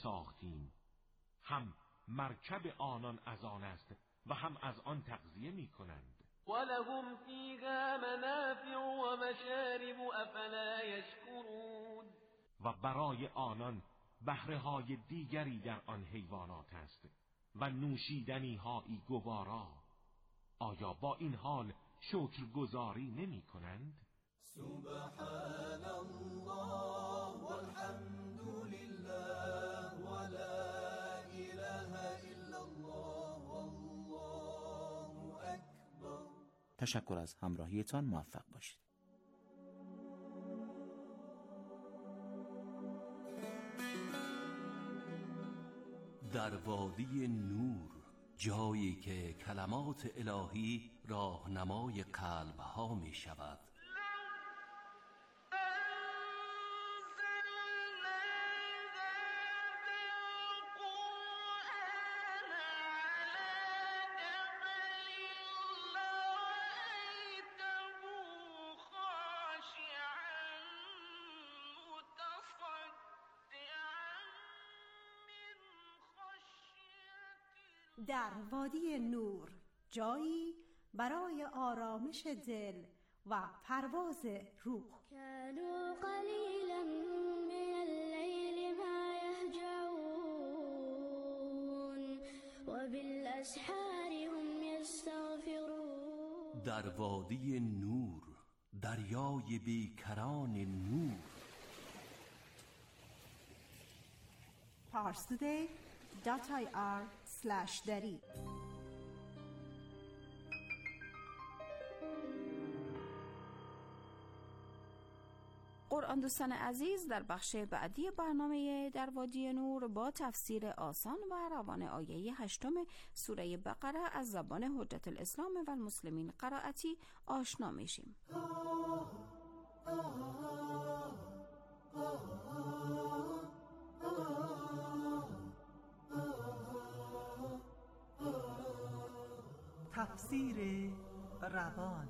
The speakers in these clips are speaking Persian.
ساختیم، هم مرکب آنان از آن است و هم از آن تغذیه می کنند. ولهم فیها منافع و مشارب افلا یشکرون. و برای آنان بهره‌های دیگری در آن حیوانات است و نوشیدنی هایی گوارا. آیا با این حال شکرگزاری نمی کنند؟ سبحان الله والحمد لله ولا اله الا الله والله اکبر. تشکر از همراهیتان، موفق باشید. در وادی نور، جایی که کلمات الهی راهنمای قلب‌ها می شود. در وادی نور، جایی برای آرامش دل و پرواز روح. كانوا قلیلا من اللیل ما یهجعون وبالاسحار هم یستغفرون. در وادی نور، دریای بیکران نور. parstoday.ir/dari. قرآن دوستان عزیز، در بخش بعدی برنامه در وادی نور با تفسیر آسان و روان آیه 8 سوره بقره از زبان حجت الاسلام و المسلمین قرائتی آشنا میشیم. تفسیر روان.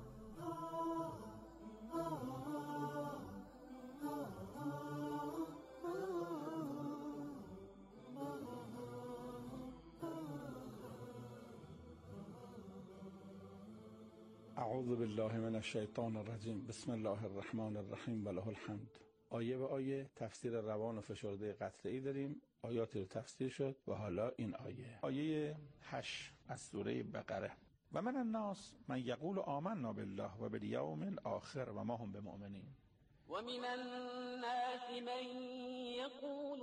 اعوذ بالله من الشیطان الرجیم. بسم الله الرحمن الرحیم و له الحمد. آیه به آیه تفسیر روان و فشرده قطعی داریم. آیاتی رو تفسیر شد و حالا این آیه 8 از سوره بقره. و من الناس من یقول آمنا بالله و بالیوم الاخر و ما هم بمؤمنین. و من الناس من یقول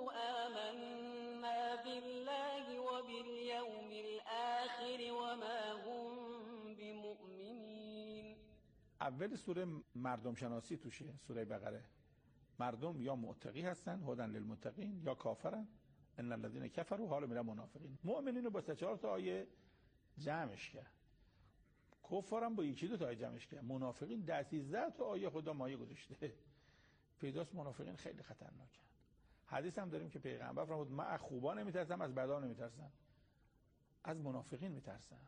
آمنا بالله و بالیوم الاخر و ما هم بمؤمنین. اول سوره مردم شناسی توشه. سوره بقره مردم یا متقی هستن، هدن للمتقین، یا کافرن، ان الذين كفروا، حالا میرن منافقین. مؤمنین رو با 3-4 تا آیه جمعش کرد. کفارم با 1-2 تا آیه جمعش کرد. منافقین 10-13 تا آیه خدا مایه گذاشته. پیداست منافقین خیلی خطرناکن. حدیث هم داریم که پیغمبر فرمود من از خوبا نمیترسم، از بدا نمیترسم، از منافقین میترسم.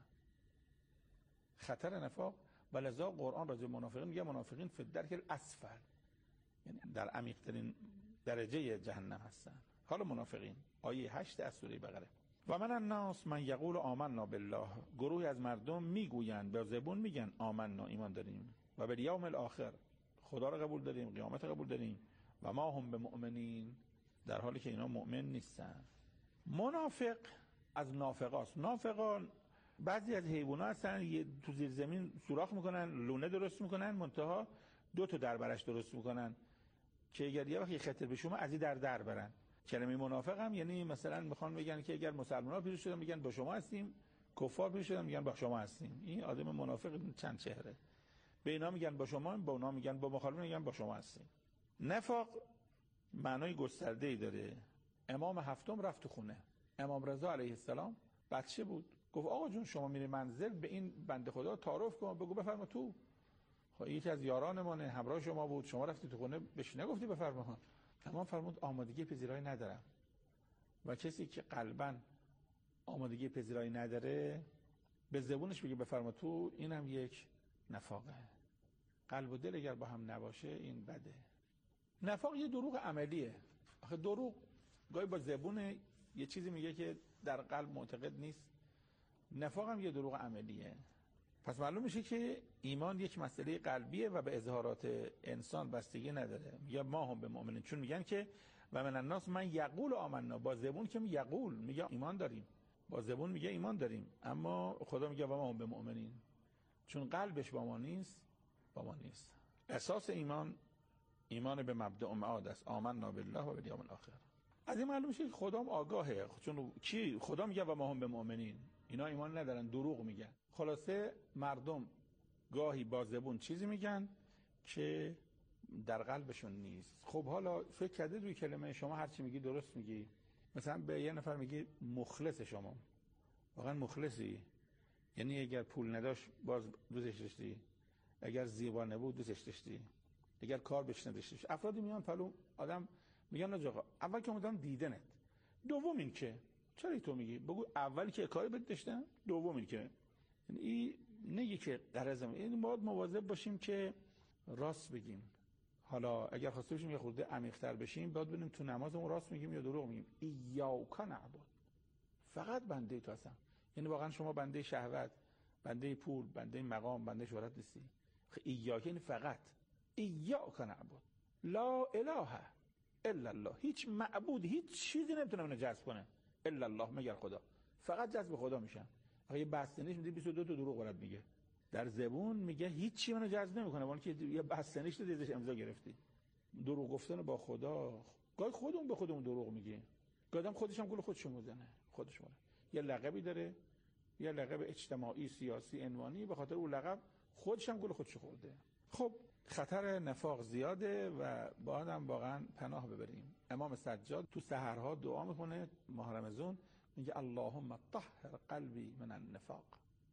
خطر نفاق. ولذا قرآن راجع به منافقین میگه منافقین فی الدرک الاسفل، یعنی در عمیق‌ترین درجه جهنم هستن. حالا منافقین آیه 8 از سوره بقره. و من الناس من یقول آمنا بالله، گروهی از مردم میگویند، به زبون میگن آمنا، ایمان داریم، و بالیوم الاخر، خدا رو قبول داریم، قیامت قبول داریم، و ما هم بمؤمنین، در حالی که اینا مؤمن نیستن. منافق از نافقاست. نافقان بعضی از حیوانات هستن تو زیر زمین سوراخ میکنن، لونه درست میکنن، منتها 2 تا دربرش درست میکنن که اگر یه وقتی خطر بشومه از این در برن. کلمه منافق هم یعنی مثلا میخوان بگن که اگر مسلمان‌ها پیروز شدن میگن با شما هستیم، کفار پیروز شدن میگن با شما هستیم. این آدم منافق چند چهره. به اینا میگن با شما، با اونا میگن، با مخالفین میگن با شما هستیم. نفاق معنای گسترده‌ای داره. امام هفتم رفت تو خونه. امام رضا علیه السلام بچه بود. گفت آقا جون شما میری منزل، به این بنده خدا تعارف کن، بگو بفرما تو. خب یکی از یارانمونه، همراه شما بود، شما رفتی تو خونه، بهش نگفتی بفرما. امام فرمود آمادگی پذیرایی ندارم. و کسی که قلباً آمادگی پذیرایی نداره به زبونش بگه بفرما تو، اینم یک نفاقه. قلب و دل اگر با هم نباشه این بده. نفاق یه دروغ عملیه. آخه دروغ گاهی با زبون یه چیزی میگه که در قلب معتقد نیست. نفاق هم یه دروغ عملیه. پس معلوم میشه که ایمان یک مسئله قلبیه و به اظهارات انسان بستگی نداره. یا ما هم به مؤمنین، چون میگن که و من الناس من یقول آمنا، با زبون که یقول میگه ایمان داریم، با زبون میگه ایمان داریم، اما خدا میگه و ما هم به مؤمنین، چون قلبش با ما نیست. اساس ایمان به مبدأ معاد است، آمنا بالله و بالیوم الاخر. از این معلوم میشه که خدا هم آگاهه، چون کی خدا میگه و ما هم به مؤمنین، اینا ایمان ندارن، دروغ میگن. خلاصه مردم گاهی با زبون چیزی میگن که در قلبشون نیست. خب حالا فکر کرده روی کلمه شما هر چی میگی درست میگی؟ مثلا به یه نفر میگی مخلص، شما واقعا مخلصی؟ یعنی اگر پول نداشت باز دوستش داشتی، اگر زیبا نبود دوستش داشتی، اگر کار بهش نداشتی. افرادی میان پلو آدم میگن آقا اول که اومدم دیدنت، دوم این که چرا تو میگی؟ بگو اولی که کاری بهت داشتم، دوم این که، یعنی این نگی که غرضم. یعنی ما باید مواظب باشیم که راست بگیم. حالا اگر خواسته باشیم یه خورده عمیق‌تر بشیم، باید ببینیم تو نمازمون راست میگیم یا دروغ میگیم. ایاک نعبد، فقط بنده تو هستم. یعنی واقعا شما بنده شهوت، بنده پول، بنده مقام، بنده شهرت نیستی. ایاک یعنی فقط. ایاک نعبد لا اله الا الله، هیچ معبود، هیچ چیزی نمیتونه منو جذب کنه الا الله، مگر خدا. فقط جذب خدا میشم. یه بستنیش میگه 22 تا دروغ برات میگه، در زبون میگه هیچ چی منو جذب نمیکنه، ولی که یه بستنیش تو دیدش امضا گرفتی. دروغ گفتن با خدا، گاهی خودمون به خودمون دروغ میگیم، گاهی آدم خودش هم گول خودشو میزنه. خودش مونه یه لقبی داره، یه لقب اجتماعی، سیاسی، عنوانی، به خاطر اون لقب خودش هم گول خودشو خورده. خب خطر نفاق زیاده و باید هم واقعا پناه ببریم. امام سجاد تو سحرها دعا میکنه ماه رمضان، میگه اللهم طهر قلبی من النفاق،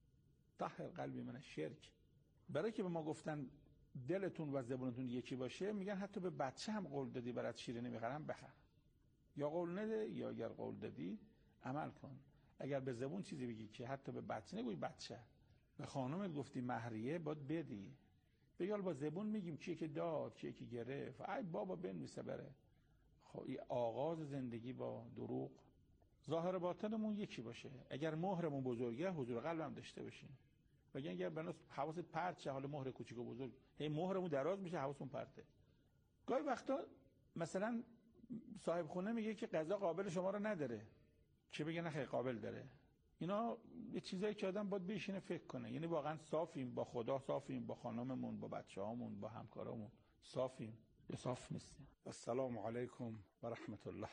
طهر قلبی من الشرک. برای که به ما گفتن دلتون و زبونتون یکی باشه، میگن حتی به بچه هم قول دادی برات شیره نمیخرم بخر، یا قول نده، یا اگر قول دادی عمل کن. اگر به زبون چیزی بگی که حتی به بچه نگوی بچه، به خانمت گفتی مهریه، باید بدی. بگال با زبون میگیم کیه که داد، کیه که گرفت، ای بابا بنویسه بره. خب این آغاز زندگی با دروغ. ظاهر باطنمون یکی باشه. اگر مهرمون بزرگه حضور قلبم داشته باشیم. بگن اگر بناس حواست پرت شه، حالا مهر کوچیک و بزرگ، هی مهرمون دراز میشه حواسمون پرته. گاهی وقتا مثلا صاحب خونه میگه که غذا قابل شما رو نداره، که بگه نه خیلی قابل داره. اینا یه چیزایی که آدم باید بشینه فکر کنه. یعنی واقعا صافیم با خدا، صافیم با خانممون، با بچه‌هامون، با همکارامون، صافیم یا صاف نیستیم. السلام علیکم و رحمت الله.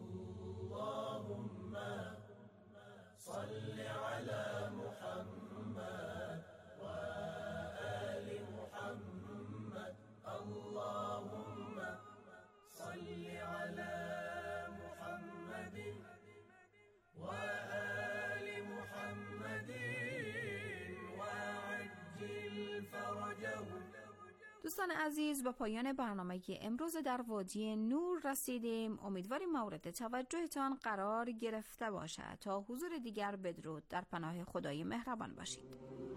اللهم صل علی محمد و آل محمد. اللهم صل علی محمد و آل محمد و عجل فرجهم. دوستان عزیز، به پایان برنامه امروز در وادی نور رسیدیم. امیدواریم مورد توجهتان قرار گرفته باشد. تا حضور دیگر بدرود، در پناه خدای مهربان باشید.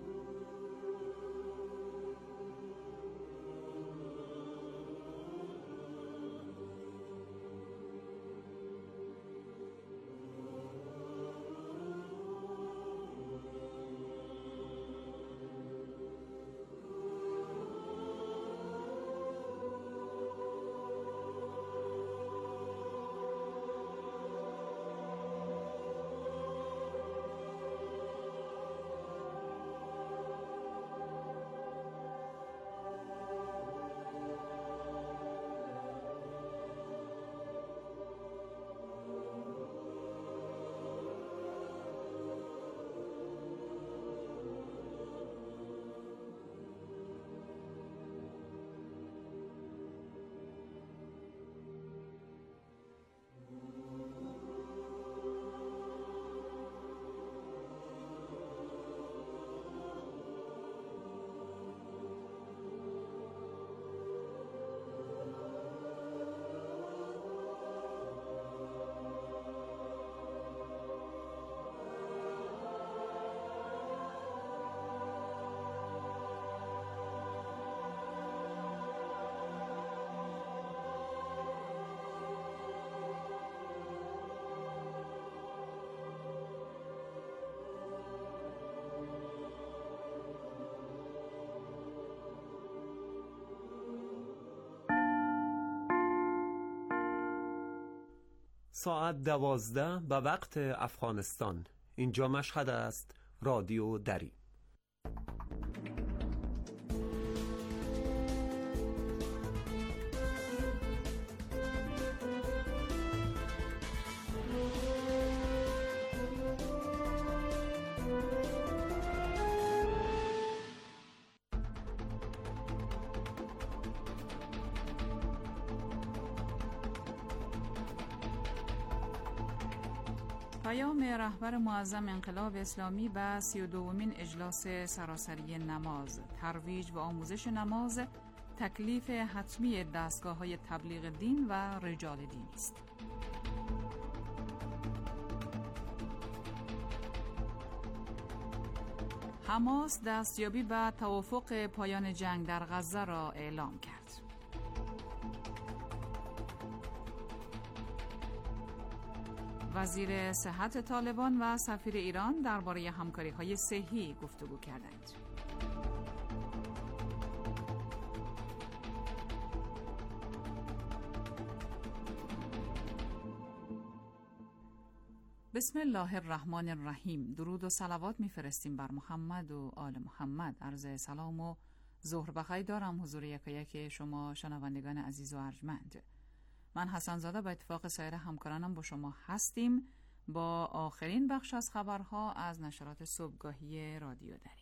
ساعت 12 به وقت افغانستان. اینجا مشهد است، رادیو دری. پیام رهبر معظم انقلاب اسلامی به 32مین اجلاس سراسری نماز، ترویج و آموزش نماز تکلیف حتمی دستگاه‌های تبلیغ دین و رجال دینی است. حماس دستیابی به توافق پایان جنگ در غزه را اعلام کرد. وزیر صحت طالبان و سفیر ایران درباره همکاری‌های صحی گفتگو کردند. بسم الله الرحمن الرحیم. درود و صلوات میفرستیم بر محمد و آل محمد. عرض سلام و ظهر بخیر دارم حضور یکایک شما شنوندگان عزیز و ارجمند. من حسن زاده به اتفاق سایر همکارانم با شما هستیم با آخرین بخش از خبرها از نشرات صبحگاهی رادیو دری.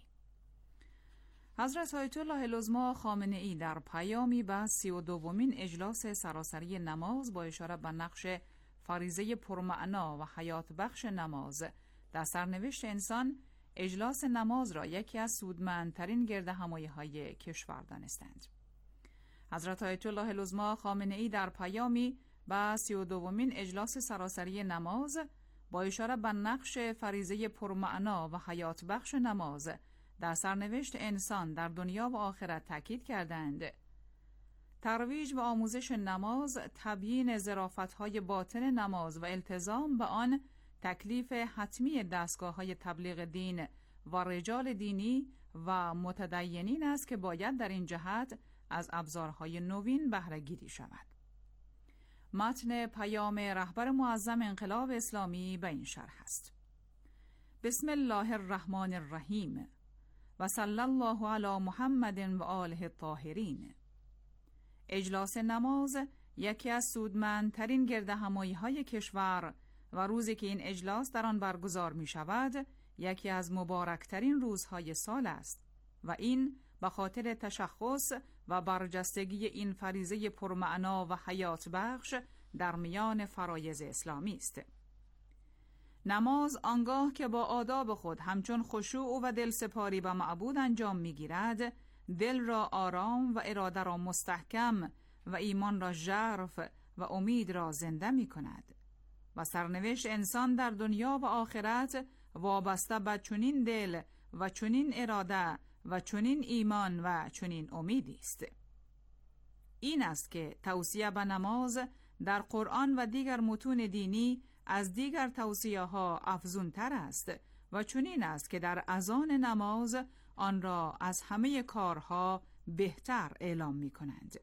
حضرت آیت الله العظمی خامنه ای در پیامی به 32مین اجلاس سراسری نماز با اشاره به نقش فریضه پرمعنا و حیات بخش نماز در سرنوشت انسان، اجلاس نماز را یکی از سودمندترین گردهمایی‌های کشور دانستند. حضرت آیت الله العظمی خامنه ای در پیامی به 32مین اجلاس سراسری نماز با اشاره به نقش فریضه پرمعنا و حیات بخش نماز در سرنوشت انسان در دنیا و آخرت تاکید کردند. ترویج و آموزش نماز، تبیین ظرافت‌های باطن نماز و التزام به آن تکلیف حتمی دستگاه‌های تبلیغ دین و رجال دینی و متدینین است که باید در این جهت از ابزارهای نوین بهره گیری شود. متن پیام رهبر معظم انقلاب اسلامی به این شرح است: بسم الله الرحمن الرحیم و صلی الله علی محمد و آله الطاهرین. اجلاس نماز یکی از سودمندترین گردهمایی‌های کشور و روزی که این اجلاس در آن برگزار می شود یکی از مبارکترین روزهای سال است و این به خاطر تشخص و برجستگی این فریضه پرمعنا و حیات بخش در میان فرایض اسلامی است. نماز آنگاه که با آداب خود همچون خشوع و دل سپاری به معبود انجام می‌گیرد، دل را آرام و اراده را مستحکم و ایمان را ژرف و امید را زنده می‌کند و سرنوشت انسان در دنیا و آخرت وابسته به چنین دل و چنین اراده و چنین ایمان و چنین امیدی است. این است که توصیه به نماز در قرآن و دیگر متون دینی از دیگر توصیه‌ها افزونتر است و چنین است که در اذان نماز آن را از همه کارها بهتر اعلام می‌کنند.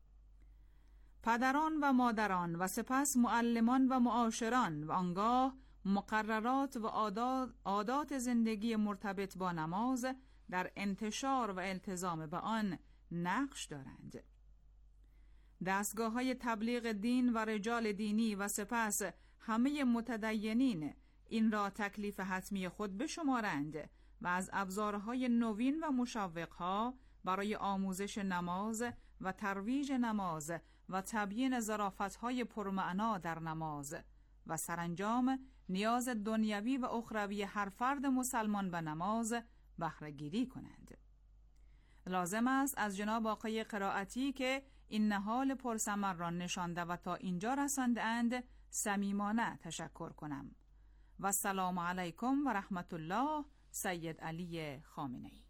پدران و مادران و سپس معلمان و معاشران و آنگاه مقررات و عادات زندگی مرتبط با نماز در انتشار و التزام به آن نقش دارند. دستگاه‌های تبلیغ دین و رجال دینی و سپس همه متدینین این را تکلیف حتمی خود بشمارند و از ابزارهای نوین و مشوق‌ها برای آموزش نماز و ترویج نماز و تبیین ظرافت‌های پرمعنا در نماز و سرانجام نیاز دنیوی و اخروی هر فرد مسلمان به نماز بهره گیری کنند. لازم است از جناب آقای قرائتی که این نهال پرثمر را نشانده و تا اینجا رسانده اند صمیمانه تشکر کنم. و السلام علیکم و رحمت الله. سید علی خامنه‌ای.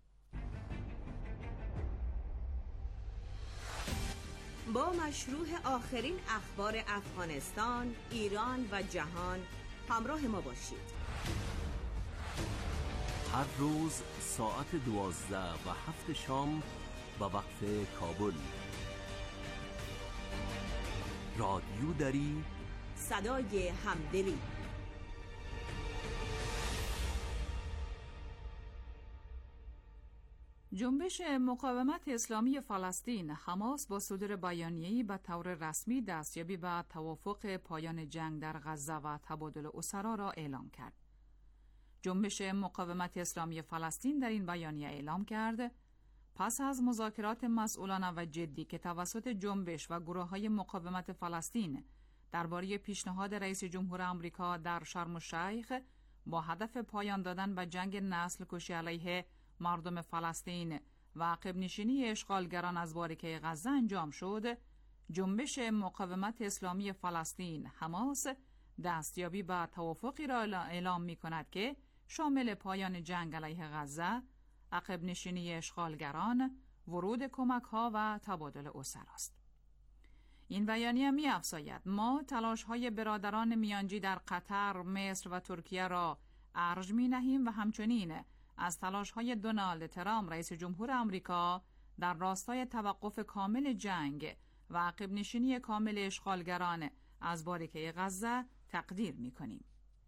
با مشروع آخرین اخبار افغانستان، ایران و جهان همراه ما باشید. هر روز ساعت 12 و 7 شام به وقت کابل. رادیو دری صدای همدلی. جنبش مقاومت اسلامی فلسطین حماس با صدور بیانیه‌ای به طور رسمی دستیابی به توافق پایان جنگ در غزه و تبادل اسرا را اعلام کرد. جنبش مقاومت اسلامی فلسطین در این بیانیه اعلام کرد پس از مذاکرات مسئولانه و جدی که توسط جنبش و گروه‌های مقاومت فلسطین درباره پیشنهاد رئیس جمهور آمریکا در شرم الشیخ با هدف پایان دادن به جنگ نسل کشی علیه مردم فلسطین و عقب نشینی اشغالگران از باریکه غزه انجام شد، جنبش مقاومت اسلامی فلسطین حماس دستیابی به توافقی را اعلام می کند که شامل پایان جنگ علیه غزه، عقب نشینی اشغالگران، ورود کمک‌ها و تبادل اسرا است. این بیانیه می افزاید ما تلاش‌های برادران میانجی در قطر، مصر و ترکیه را ارج می نهیم و همچنین از تلاش‌های دونالد ترامپ رئیس جمهور آمریکا در راستای توقف کامل جنگ و عقب نشینی کامل اشغالگران از باریکه غزه تقدیر می‌کنیم.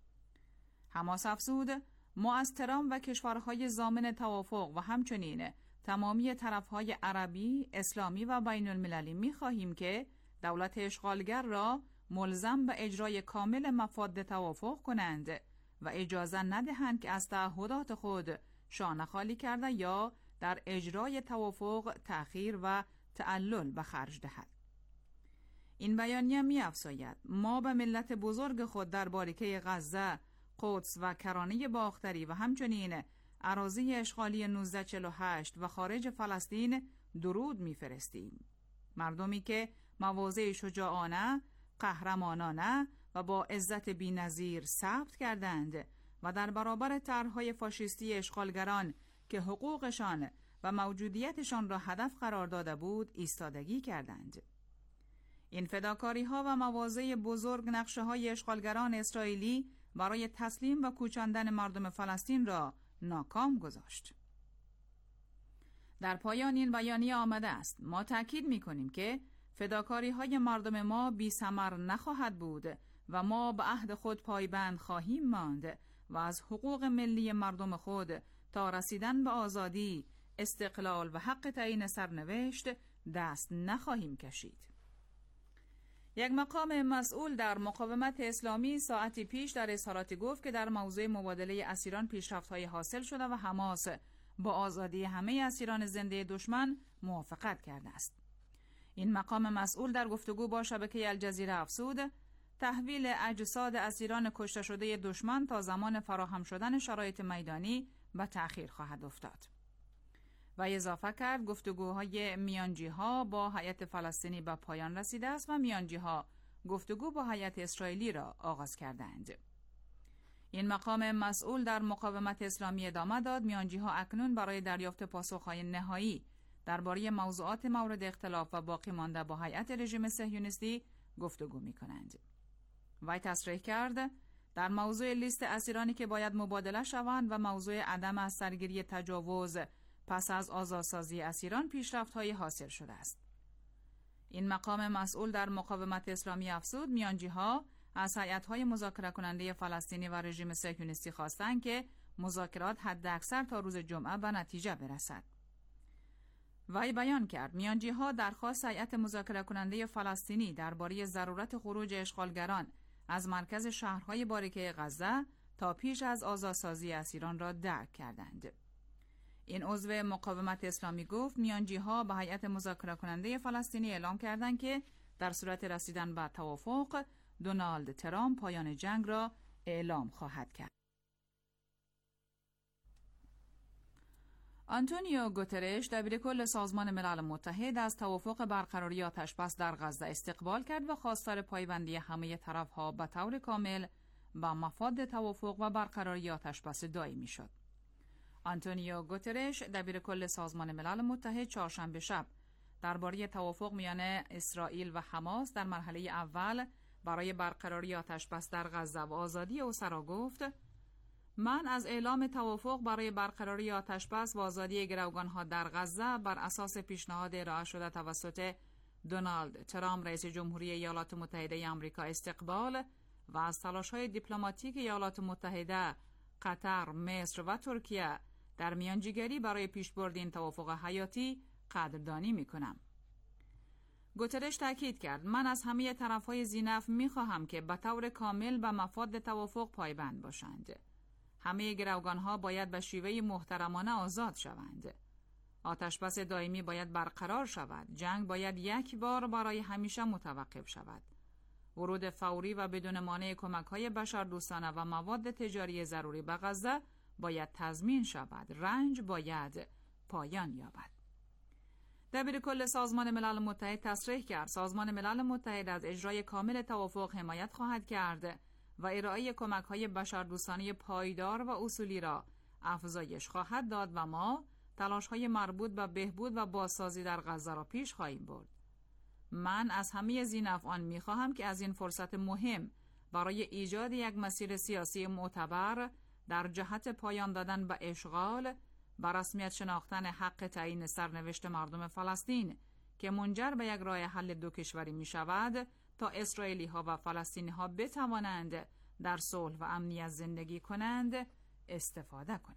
حماس افزود ما از ترامپ و کشورهای ضامن توافق و همچنین تمامی طرف‌های عربی، اسلامی و بین المللی می‌خواهیم که دولت اشغالگر را ملزم به اجرای کامل مفاد توافق کنند و اجازه ندهند که از تعهدات خود شانه خالی کرده یا در اجرای توافق تأخیر و تعلل به خرج دهد. این بیانیه می‌افزاید ما به ملت بزرگ خود در باریکه غزه، قدس و کرانه باختری و همچنین اراضی اشغالی 1948 و خارج فلسطین درود می‌فرستیم. مردمی که مواضع شجاعانه، قهرمانانه و با عزت بی‌نظیر ثبت کردند و در برابر طرح‌های فاشیستی اشغالگران که حقوقشان و موجودیتشان را هدف قرار داده بود ایستادگی کردند. این فداکاری‌ها و مواضع بزرگ نقشه‌های اشغالگران اسرائیلی برای تسلیم و کوچاندن مردم فلسطین را ناکام گذاشت. در پایان این بیانیه آمده است ما تأکید می‌کنیم که فداکاری‌های مردم ما بی‌ثمر نخواهد بود و ما به عهد خود پایبند خواهیم ماند و از حقوق ملی مردم خود تا رسیدن به آزادی، استقلال و حق تعیین سرنوشت دست نخواهیم کشید. یک مقام مسئول در مقاومت اسلامی ساعتی پیش در اظهاراتی گفت که در موضوع مبادله اسیران پیشرفت‌های حاصل شده و حماس با آزادی همه اسیران زنده دشمن موافقت کرده است. این مقام مسئول در گفتگو با شبکه الجزیره افزود تحویل اجساد اسیران کشته شده دشمن تا زمان فراهم شدن شرایط میدانی به تأخیر خواهد افتاد. و اضافه کرد گفتگوهای میانجی‌ها با هیئت فلسطینی به پایان رسیده است و میانجی‌ها گفتگو با هیئت اسرائیلی را آغاز کردند. این مقام مسئول در مقاومت اسلامی ادامه داد میانجی‌ها اکنون برای دریافت پاسخ‌های نهایی درباره موضوعات مورد اختلاف و باقی مانده با هیئت رژیم صهیونیستی گفتگو می‌کنند. وی تصریح کرد در موضوع لیست اسیرانی که باید مبادله شوند و موضوع عدم از سرگیری تجاوز پس از آزادسازی اسیران پیشرفت‌های حاصل شده است. این مقام مسئول در مقاومت اسلامی افزود میانجی‌ها از هیئت‌های مذاکره کننده فلسطینی و رژیم صهیونیستی خواستند که مذاکرات حداکثر تا روز جمعه به نتیجه برسد. وی بیان کرد میانجی‌ها درخواست هیئت مذاکره کننده فلسطینی درباره ضرورت خروج اشغالگران از مرکز شهرهای باریکه غزه تا پیش از آزادسازی اسیران را درک کردند. این عضو مقاومت اسلامی گفت میانجی‌ها به هیئت مذاکره کننده فلسطینی اعلام کردند که در صورت رسیدن به توافق دونالد ترامپ پایان جنگ را اعلام خواهد کرد. آنتونیو گوترش دبیرکل سازمان ملل متحد از توافق برقراری آتشبس در غزه استقبال کرد و خواستار پایبندی همه طرف‌ها به طور کامل با مفاد توافق و برقراری آتشبس دائمی شد. آنتونیو گوترش دبیرکل سازمان ملل متحد چهارشنبه شب درباره توافق میان اسرائیل و حماس در مرحله اول برای برقراری آتشبس در غزه و آزادی اسرا گفت: من از اعلام توافق برای برقراری آتشبس و آزادی گروگان‌ها در غزه بر اساس پیشنهاد ارائه شده توسط دونالد ترامپ رئیس جمهوری ایالات متحده آمریکا استقبال و از تلاش‌های دیپلماتیک ایالات متحده، قطر، مصر و ترکیه در میانجیگری برای پیشبرد این توافق حیاتی قدردانی می‌کنم. گوترش تاکید کرد: من از همه طرف‌های ذی‌نفع می‌خواهم که به طور کامل به مفاد توافق پایبند باشند. همه گروگان‌ها باید به شیوه محترمانه آزاد شوند. آتشبس دائمی باید برقرار شود. جنگ باید یک بار برای همیشه متوقف شود. ورود فوری و بدون مانع کمک‌های بشردوستانه و مواد تجاری ضروری به غزه باید تضمین شود. رنج باید پایان یابد. دبیر کل سازمان ملل متحد تصریح کرد سازمان ملل متحد از اجرای کامل توافق حمایت خواهد کرد و ارائه کمک‌های بشردوستانه پایدار و اصولی را افزایش خواهد داد و ما تلاش‌های مربوط به بهبود و بازسازی در غزه را پیش خواهیم برد. من از همه ذی‌نفعان می‌خواهم که از این فرصت مهم برای ایجاد یک مسیر سیاسی معتبر در جهت پایان دادن به اشغال، به رسمیت شناختن حق تعیین سرنوشت مردم فلسطین که منجر به یک راه حل دو کشوری می شود تا اسرائیلی‌ها و فلسطینی‌ها بتوانند در صلح و امنیت زندگی کنند استفاده کنند.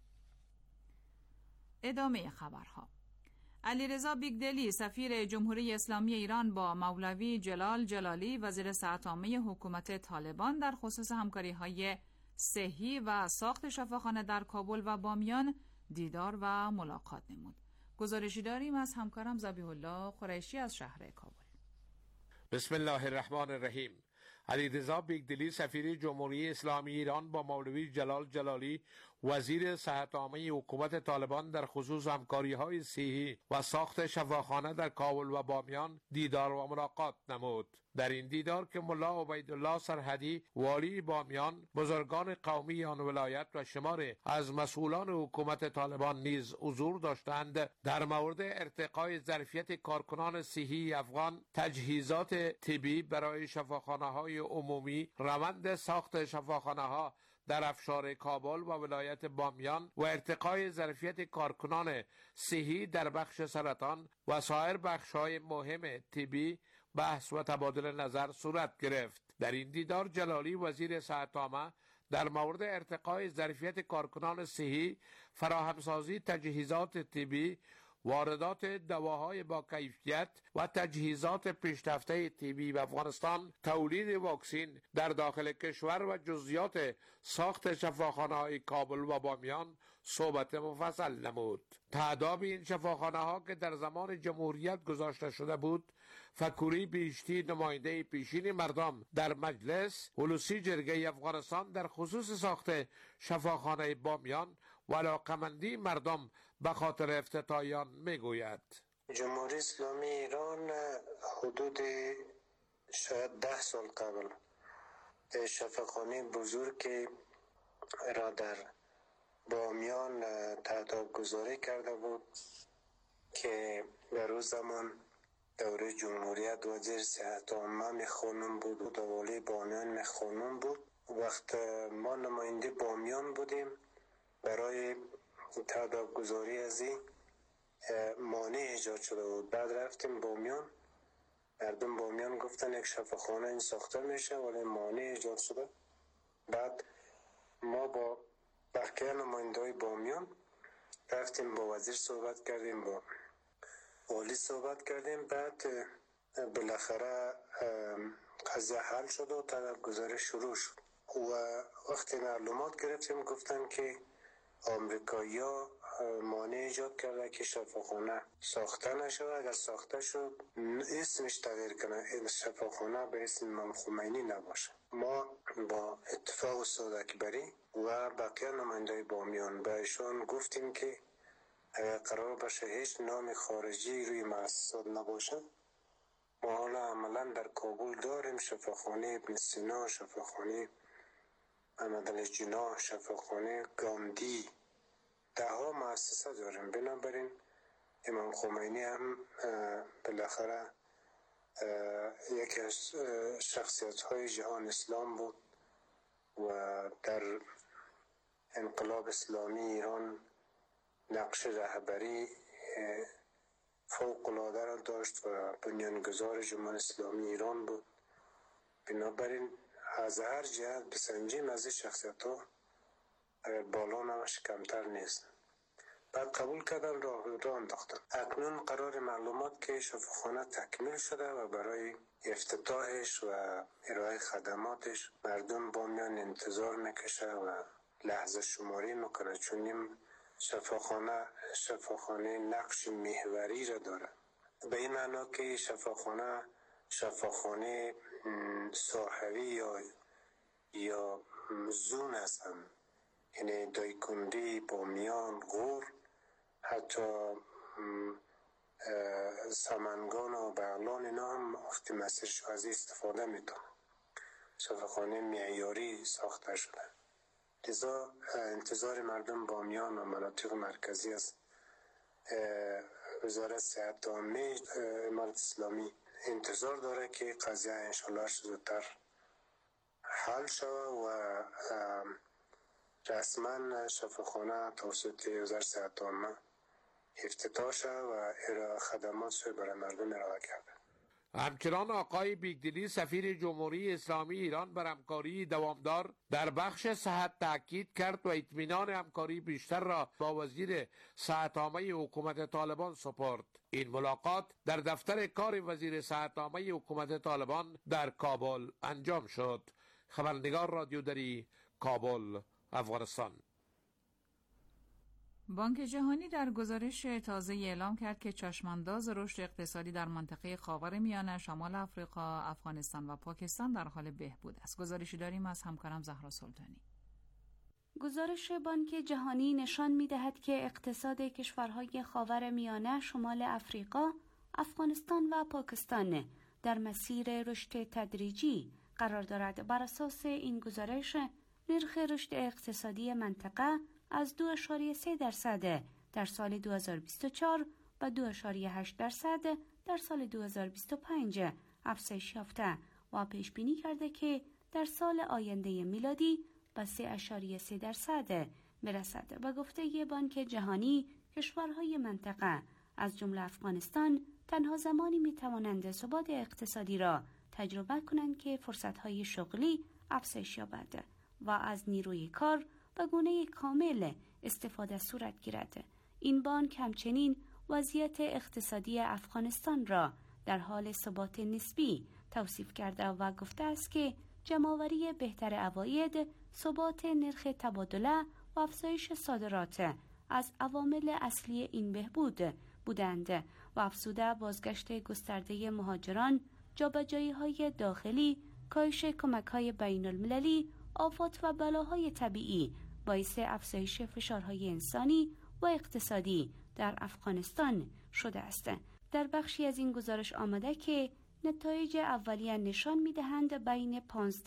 ادامه خبرها. علیرضا بیگدلی سفیر جمهوری اسلامی ایران با مولوی جلال جلالی وزیر صحت عامه حکومت طالبان در خصوص همکاری‌های صحی و ساخت شفاخانه در کابل و بامیان دیدار و ملاقات نمود. گزارشی داریم از همکارم ذبیح الله قریشی از شهر کابل. بسم الله الرحمن الرحیم. علیرضا بیگدلی سفیر جمهوری اسلامی ایران با مولوی جلال جلالی وزیر صحت عامه حکومت طالبان در خصوص همکاری‌های صحی و ساخت شفاخانه در کابل و بامیان دیدار و ملاقات نمود. در این دیدار که ملا عبیدالله سرحدی والی بامیان، بزرگان قومی آن ولایت و شمار از مسئولان حکومت طالبان نیز حضور داشتند، در مورد ارتقای ظرفیت کارکنان صحی افغان، تجهیزات طبی برای شفاخانه‌های عمومی، روند ساخت شفاخانه‌ها در افشار کابل و ولایت بامیان و ارتقای ظرفیت کارکنان صحی در بخش سرطان و سایر بخش‌های مهم طبی بحث و تبادل نظر صورت گرفت. در این دیدار جلالی وزیر صحت عامه در مورد ارتقای ظرفیت کارکنان صحی، فراهمسازی تجهیزات طبی، واردات دواهای با کیفیت و تجهیزات پیشرفته طبی و افغانستان، تولید واکسین در داخل کشور و جزئیات ساخت شفاخانه‌های کابل و بامیان صحبت مفصل نمود. تعداد این شفاخانه‌ها که در زمان جمهوریت گذاشته شده بود، فکوری بیشتی نماینده پیشین مردم در مجلس هلوسی جرگه افغانستان در خصوص ساخت شفاخانه بامیان و علاقمندی مردم به خاطر افتتاحیان میگوید. جمهوری اسلامی ایران حدود شاید 10 سال قبل شفاخانه بزرگی را در بامیان تعداد گذاری کرده بود که در روز زمان دوره جمهوریت وزیر صحت عامه خانم بود و والی بامیان خانم بود. وقت ما نماینده بامیان بودیم، برای تعداد گذاری از این مانع ایجاد شده بود. بعد رفتیم بامیان، مردم بامیان گفتن یک شفاخانه این ساخته میشه ولی مانع ایجاد شده. بعد ما با بقیه نماینده‌های بامیان رفتیم با وزیر صحبت کردیم، با والی صحبت کردیم. بعد بالاخره قضیه حل شد و تعداد گذاری شروع شد و وقتی معلومات گرفتیم گفتن که آمریکایی‌ها مانع ایجاد کرده که شفاخانه ساخته نشد. اگر ساخته شد اسمش تغییر کنه، این شفاخانه به اسم امام خمینی نباشه. ما با اتفاق سوداکبری و بقیه نماینده‌های بامیان به ایشان گفتیم که اگر قرار باشه هیچ نام خارجی روی مؤسسات نباشه، ما حالا عملا در کابل داریم شفاخانه ابن سینا، شفاخانه احمدعلی جناح، شفاخانه گاندی، ده ها مؤسسه داریم. بنابراین امام خمینی هم بالاخره یکی از شخصیت های جهان اسلام بود و در انقلاب اسلامی ایران نقش رهبری فوق‌العاده را داشت و بنیانگذار جمهوری اسلامی ایران بود. بنابراین از هر جهت بسنجیم از این شخصیت‌ها بالا نمش کمتر نیست. بعد قبول کردن راه انداختن. اکنون قرار معلومات که شفاخانه تکمیل شده و برای افتتاحش و ارائه خدماتش مردم با میان انتظار میکشه و لحظه شماری میکنه، چون این شفاخانه نقش محوری را داره. به این معنا که شفاخانه ساحوی یا زون هستن، یعنی دایکندی، بامیان، غور، حتی سمنگان و بغلان، اینا هم وقتی مسیرش از استفاده میتونه. شفاخانه معیاری ساخته شده. لذا انتظار مردم بامیان و مناطق مرکزی است. وزارت صحت عامه امارت اسلامی انتظار داره که قضیه انشالله زودتر حل شود و رسما شفاخانه توسط وزارت صحت عامه افتتاح شد و خدمات شد برای مردم ارائه کرده. همچنان آقای بیگدلی سفیر جمهوری اسلامی ایران بر همکاری دوامدار در بخش صحت تاکید کرد و اطمینان همکاری بیشتر را با وزیر صحت عامه حکومت طالبان سپرد. این ملاقات در دفتر کار وزیر صحت عامه حکومت طالبان در کابل انجام شد. خبرنگار رادیو دری، کابل، افغانستان. بانک جهانی در گزارش تازه اعلام کرد که چشمانداز رشد اقتصادی در منطقه خاورمیانه، شمال آفریقا، افغانستان و پاکستان در حال بهبود است. گزارشی داریم از همکارم زهرا سلطانی. گزارش بانک جهانی نشان می‌دهد که اقتصاد کشورهای خاورمیانه، شمال آفریقا، افغانستان و پاکستان در مسیر رشد تدریجی قرار دارد. بر اساس این گزارش، نرخ رشد اقتصادی منطقه از 2.3% در سال 2024 و 2.8% در سال 2025 افزایش یافته و پیش بینی کرده که در سال آینده میلادی به 3.3% برسد. به گفته بانک جهانی، کشورهای منطقه از جمله افغانستان تنها زمانی میتوانند ثبات اقتصادی را تجربه کنند که فرصتهای شغلی افزایش یابد و از نیروی کار به گونه کامل استفاده صورت گیرد. این بانک همچنین وضعیت اقتصادی افغانستان را در حال ثبات نسبی توصیف کرده و گفته است که جمع‌آوری بهتر عواید، ثبات نرخ تبادله و افزایش صادرات از عوامل اصلی این بهبود بودند و افزوده بازگشت گسترده مهاجران، جابجایی‌های داخلی، کاهش کمک‌های بین‌المللی، آفات و بلاهای طبیعی باعث افزایش فشارهای انسانی و اقتصادی در افغانستان شده است. در بخشی از این گزارش آمده که نتایج اولیه نشان می‌دهند بین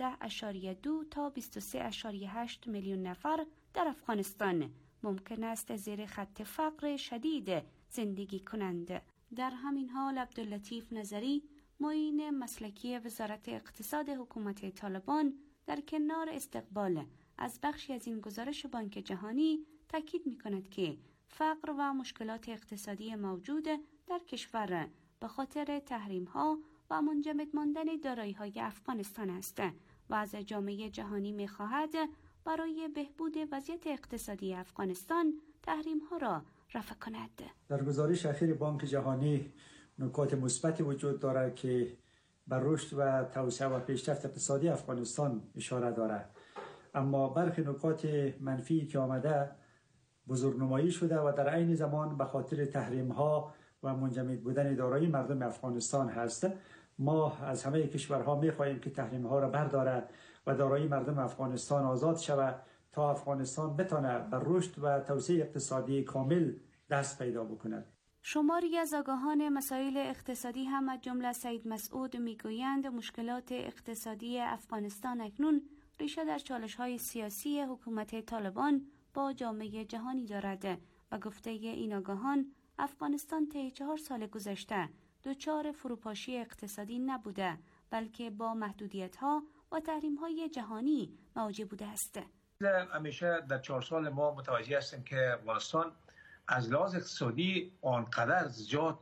15.2 تا 23.8 میلیون نفر در افغانستان ممکن است زیر خط فقر شدید زندگی کنند. در همین حال عبداللطیف نظری، معین مسلکی وزارت اقتصاد حکومت طالبان، در کنار استقبال از بخشی از این گزارش بانک جهانی تاکید می‌کند که فقر و مشکلات اقتصادی موجود در کشور به خاطر تحریم‌ها و منجمد ماندن دارایی‌های افغانستان است و از جامعه جهانی می‌خواهد برای بهبود وضعیت اقتصادی افغانستان تحریم‌ها را رفع کند. در گزارش اخیر بانک جهانی نکات مثبتی وجود دارد که بر رشد و توسعه و پیشرفت اقتصادی افغانستان اشاره دارد، اما برخی نکات منفی که آمده بزرگنمایی شده و در عین زمان به خاطر تحریم‌ها و منجمد بودن دارایی مردم افغانستان هست. ما از همه کشورها می‌خواهیم که تحریم‌ها را برداره و دارایی مردم افغانستان آزاد شود تا افغانستان بتونه بر رشد و توسعه اقتصادی کامل دست پیدا بکند. شماری از آگاهان مسائل اقتصادی هم از جمله سید مسعود میگویند مشکلات اقتصادی افغانستان اکنون ریشه در چالش‌های سیاسی حکومت طالبان با جامعه جهانی دارد و گفته این آگاهان افغانستان طی 4 سال گذشته دچار فروپاشی اقتصادی نبوده، بلکه با محدودیت‌ها و تحریم‌های جهانی مواجه بوده است. همیشه در 4 سال ما متوجه هستیم که افغانستان از لحاظ اقتصادی آنقدر زیاد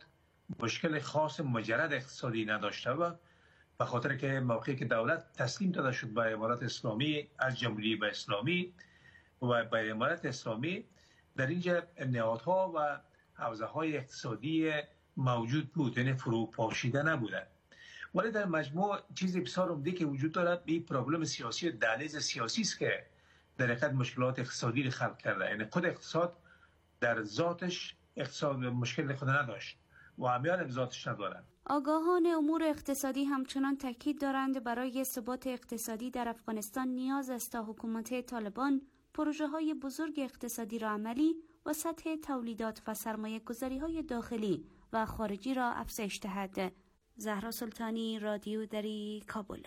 مشکل خاص مجرد اقتصادی نداشته و به خاطر که موقعی که دولت تسلیم داده شد به امارات اسلامی از جمهوری به اسلامی و به امارات اسلامی، در اینجا نهادها و حوزه‌های اقتصادی موجود بود، یعنی فروپاشیده نبوده. ولی در مجموع چیزی بسیار عمده که وجود دارد این پروبلم سیاسی، دهلیز سیاسی است که در حقیقت مشکلات اقتصادی را خلق کرده. یعنی خود اقتصاد در ذاتش اقتصاد مشکل خود نداشت و همیان ذاتش ندارند. آگاهان امور اقتصادی همچنان تاکید دارند برای ثبات اقتصادی در افغانستان نیاز است تا حکومت طالبان پروژه‌های بزرگ اقتصادی را عملی و سطح تولیدات و سرمایه‌گذاری‌های داخلی و خارجی را افزایش دهد. زهرا سلطانی، رادیو دری، کابل.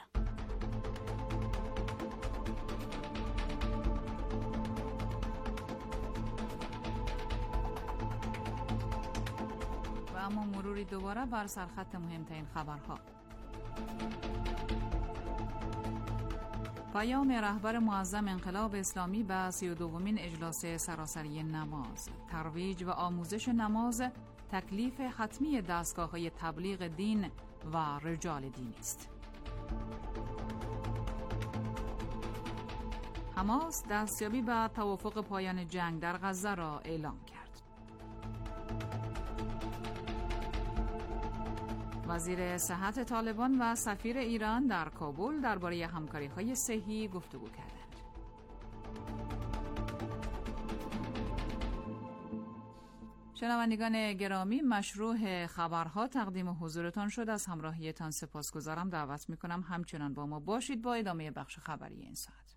و اما مروری دوباره بر سرخط مهمترین خبرها. پیام رهبر معظم انقلاب اسلامی به 32مین اجلاس سراسری نماز. ترویج و آموزش نماز تکلیف حتمی دستگاه‌های تبلیغ دین و رجال دینی است. حماس دستیابی به توافق پایان جنگ در غزه را اعلام کرد. وزیر صحت طالبان و سفیر ایران در کابل درباره همکاری‌های صحی گفتگو کردند. شنوندگان گرامی، مشروع خبرها تقدیم حضورتان شد. از همراهیتان سپاسگزارم. دعوت می‌کنم همچنان با ما باشید با ادامه بخش خبری این ساعت.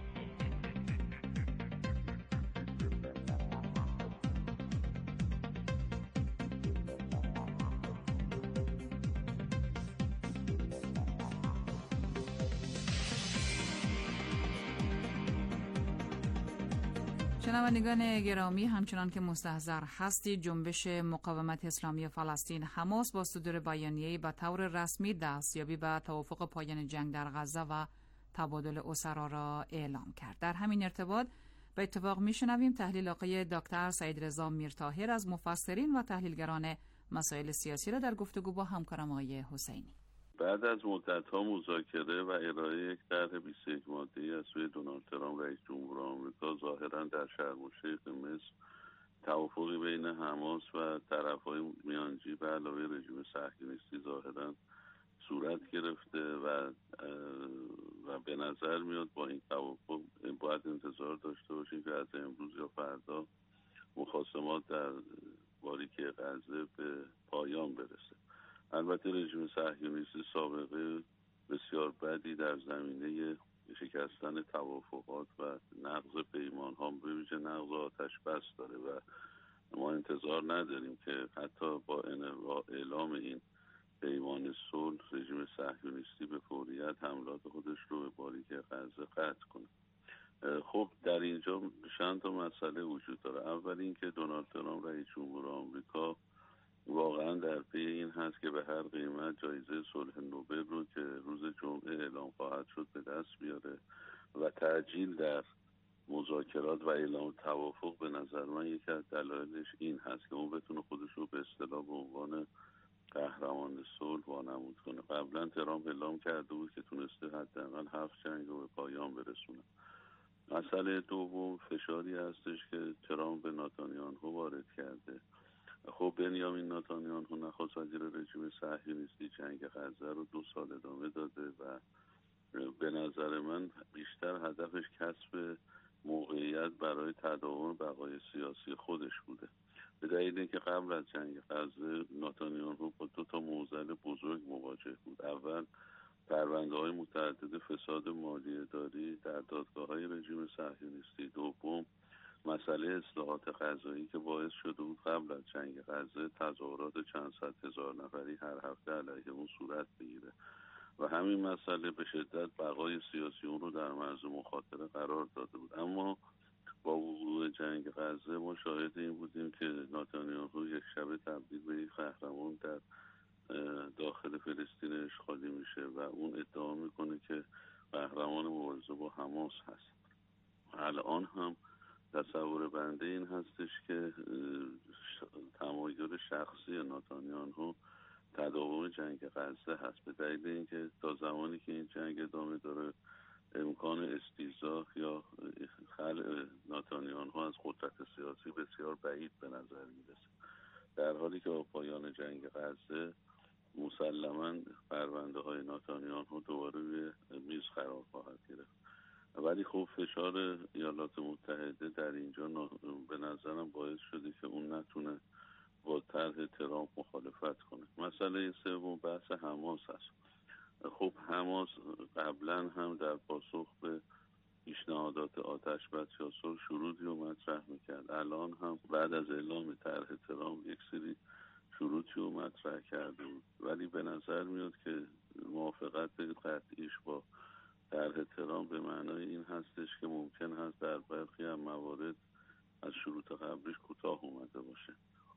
شنوندگان گرامی، همچنان که مستحضر هستید، جنبش مقاومت اسلامی فلسطین حماس با صدور بیانیه‌ای به طور رسمی دستیابی به توافق پایان جنگ در غزه و تبادل اسرا را اعلام کرد. در همین ارتباط به اتفاق میشنویم تحلیل آقای دکتر سعید رضا میرطاهر از مفسرین و تحلیلگران مسائل سیاسی را در گفتگو با همکارم آقای حسینی. بعد از مدت‌ها مذاکره و ارائه یک طرح 21 ماده‌ای از سوی دونالد ترامپ رئیس جمهور آمریکا، ظاهراً در شرم الشیخ مصر توافقی بین حماس و طرف‌های میانجی به علاوه رژیم صهیونیستی ظاهراً صورت گرفته و به نظر میاد با این توافق باید انتظار داشته باشیم که از امروز یا فردا مخاصمات در باریکه غزه به پایان برسه. البته رژیم صهیونیستی سابقه بسیار بدی در زمینه شکستن توافقات و نقض پیمان‌ها، به ویژه نقض آتش بس داره و ما انتظار نداریم که حتی با اعلام این پیمان صلح رژیم صهیونیستی به فوریت حملات خودش رو به باریکه غزه قطع کنه. خب در اینجا چند تا مسئله وجود داره. اول اینکه دونالد ترامپ رئیس جمهور آمریکا واقعا در پی این هست که به هر قیمت جایزه صلح نوبل رو که روز جمعه اعلام خواهد شد به دست بیاره و تعجیل در مذاکرات و اعلام توافق به نظر من یکی از دلایلش این هست که اون بتونه خودش رو به اصطلاح به عنوان قهرمان صلح وانمود کنه. قبلا ترامپ اعلام کرده بود که تونسته حداقل 7 جنگ رو به پایان برسونه. مسئله دوم فشاری هستش که ترامپ به نتانیاهو وارد کرده. خب بنیامین نتانیاهو نخست وزیر رژیم صهیونیستی جنگ غزه رو 2 سال ادامه داده و به نظر من بیشتر هدفش کسب موقعیت برای تداوم بقای سیاسی خودش بوده. به دلیل اینکه قبل از جنگ غزه نتانیاهو با 2 تا معضل بزرگ مواجه بود. اول پرونده‌های متعدد فساد مالی اداری در دادگاه‌های رژیم صهیونیستی. دوم مسئله اصلاحات قضایی که باعث شده بود قبل از جنگ غزه تظاهرات چند صد هزار نفری هر هفته علیه اون صورت بگیره و همین مسئله به شدت بقای سیاسی اون رو در معرض مخاطره قرار داده بود. اما با وقوع جنگ غزه ما شاهد این بودیم که نتانیاهو یک شب تبدیل به یک قهرمان در داخل فلسطین اشغالی میشه و اون ادعا میکنه که قهرمان مبارزه با حماس هست. الان هم تصور بنده این هستش که تمایل شخصی نتانیاهو تداوم جنگ غزه هست، به دلیل اینکه تا زمانی که این جنگ ادامه داره امکان استیضاح یا خلع نتانیاهو از قدرت سیاسی بسیار بعید به نظر میرسه، در حالی که با پایان جنگ غزه مسلماً پرونده های نتانیاهو دوباره روی میز قرار خواهد گرفت. ولی خب فشار ایالات متحده در اینجا به نظرم باعث شده که اون نتونه با طرح ترامپ مخالفت کنه. مسئله سوم بحث حماس هست. خب حماس قبلا هم در پاسخ به پیشنهادات آتش بس یا صلح شروطی رو مطرح میکرد، الان هم بعد از اعلام طرح ترامپ یک سری شروطی رو مطرح کرده بود، ولی به نظر میاد که موافقت قطعیش با طرح ترامپ به معنای این هستش که ممکن هست در برخی از موارد از شروط قبلیش کوتاه اومده باشه.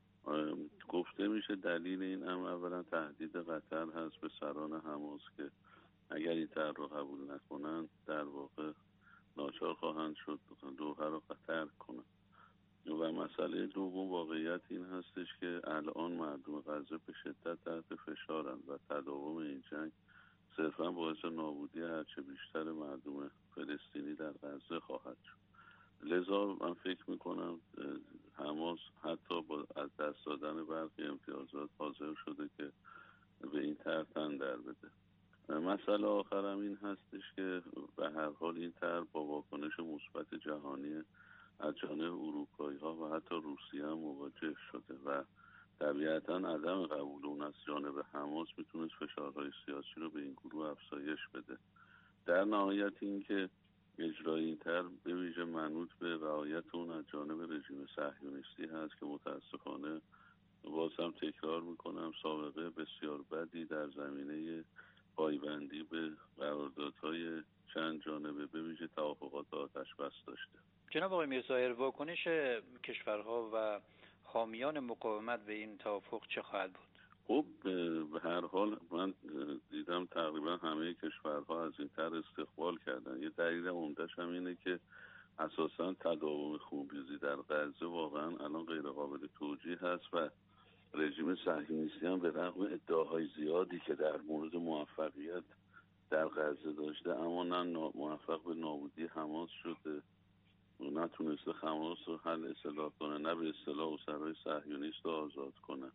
گفته میشه دلیل این امر اولا تهدید قطر هست به سران حماس که اگر این طرح رو قبول نکنن در واقع ناچار خواهند شد دوحه رو ترک کنن. و مسئله دوم واقعیت این هستش که الان مردم غزه به شدت تحت فشارن و تداوم این جنگ صرفا باعث نابودی هرچه بیشتر مردم فلسطینی در غزه خواهد شد. لذا من فکر میکنم حماس حتی با از دست دادن برخی امتیازات حاضر شده که به این طرح تن در بده. مسئله آخرم این هستش که به هر حال این طرح با واکنش مثبت جهانی از جانب اروپایی ها و حتی روسیه هم مواجه شده و طبیعتا عدم قبول اون از جانب حماس میتونست فشارهای سیاسی رو به این گروه افزایش بده. در نهایت این که اجرای این طرح به ویژه منوط به رعایت اون از جانب رژیم صهیونیستی هست که متاسفانه باز هم تکرار میکنم سابقه بسیار بدی در زمینه پایبندی به قراردادهای چند جانبه به ویژه توافقات آتش بس داشته. جناب آقای میرظاهر، واکنش کشورها و حامیان مقاومت به این توافق چه خواهد بود؟ خب به هر حال من دیدم تقریبا همه کشورها از این طرح استقبال کردن. یه دلیل عمده‌اش هم اینه که اساساً تداوم خونریزی در غزه واقعا الان غیر قابل توجیه هست و رژیم صهیونیستی هم به رغم ادعاهای زیادی که در مورد موفقیت در غزه داشته اما نه موفق به نابودی حماس شده و نتونسته حماس رو حل اصلاح کنه، نه به اصطلاح اسرای صهیونیست رو آزاد کنه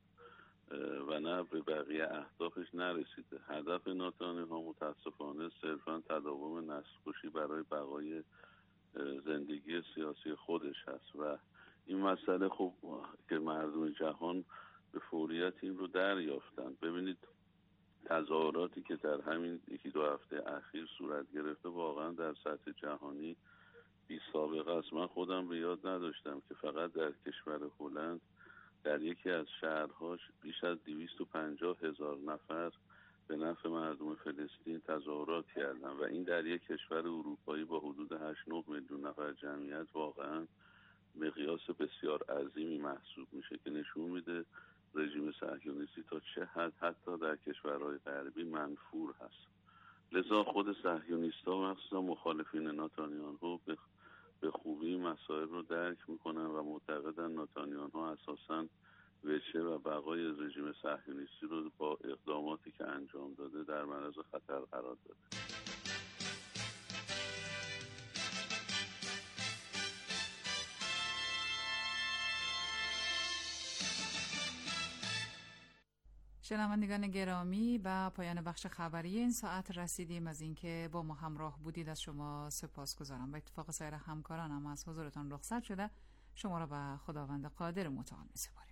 و نه به بقیه اهدافش نرسیده. هدف نتانیاهو متاسفانه صرفا تداوم نسل‌کشی برای بقای زندگی سیاسی خودش هست و این مسئله خب که مردم جهان به فوریت این رو دریافتن. ببینید تظاهراتی که در همین یکی دو هفته اخیر صورت گرفته واقعا در سطح جهانی بی سابقه است. من خودم به یاد نداشتم که فقط در کشور هلند در یکی از شهرهاش بیش از 250,000 نفر به نفع مردم فلسطین تظاهرات کردن و این در یک کشور اروپایی با حدود 8-9 میلیون نفر جمعیت واقعا مقیاس بسیار عظیمی محسوب میشه که نشون میده رژیم صهیونیستی تا چه حد حتی در کشورهای غربی منفور هست. لذا خود صهیونیست‌ها مخصوصا مخالفین نتانیاهو به خوبی مسائل رو درک میکنن و معتقدن نتانیاهو اساساً وجه و بقای رژیم صهیونیستی رو با اقداماتی که انجام داده در معرض خطر قرار داده. شنوندگان گرامی، به پایان بخش خبری این ساعت رسیدیم. از اینکه با ما همراه بودید از شما سپاسگزارم. با اتفاق سایر همکارانم از حضورتان رخصت شده شما را به خداوند قادر متعال می‌سپاریم.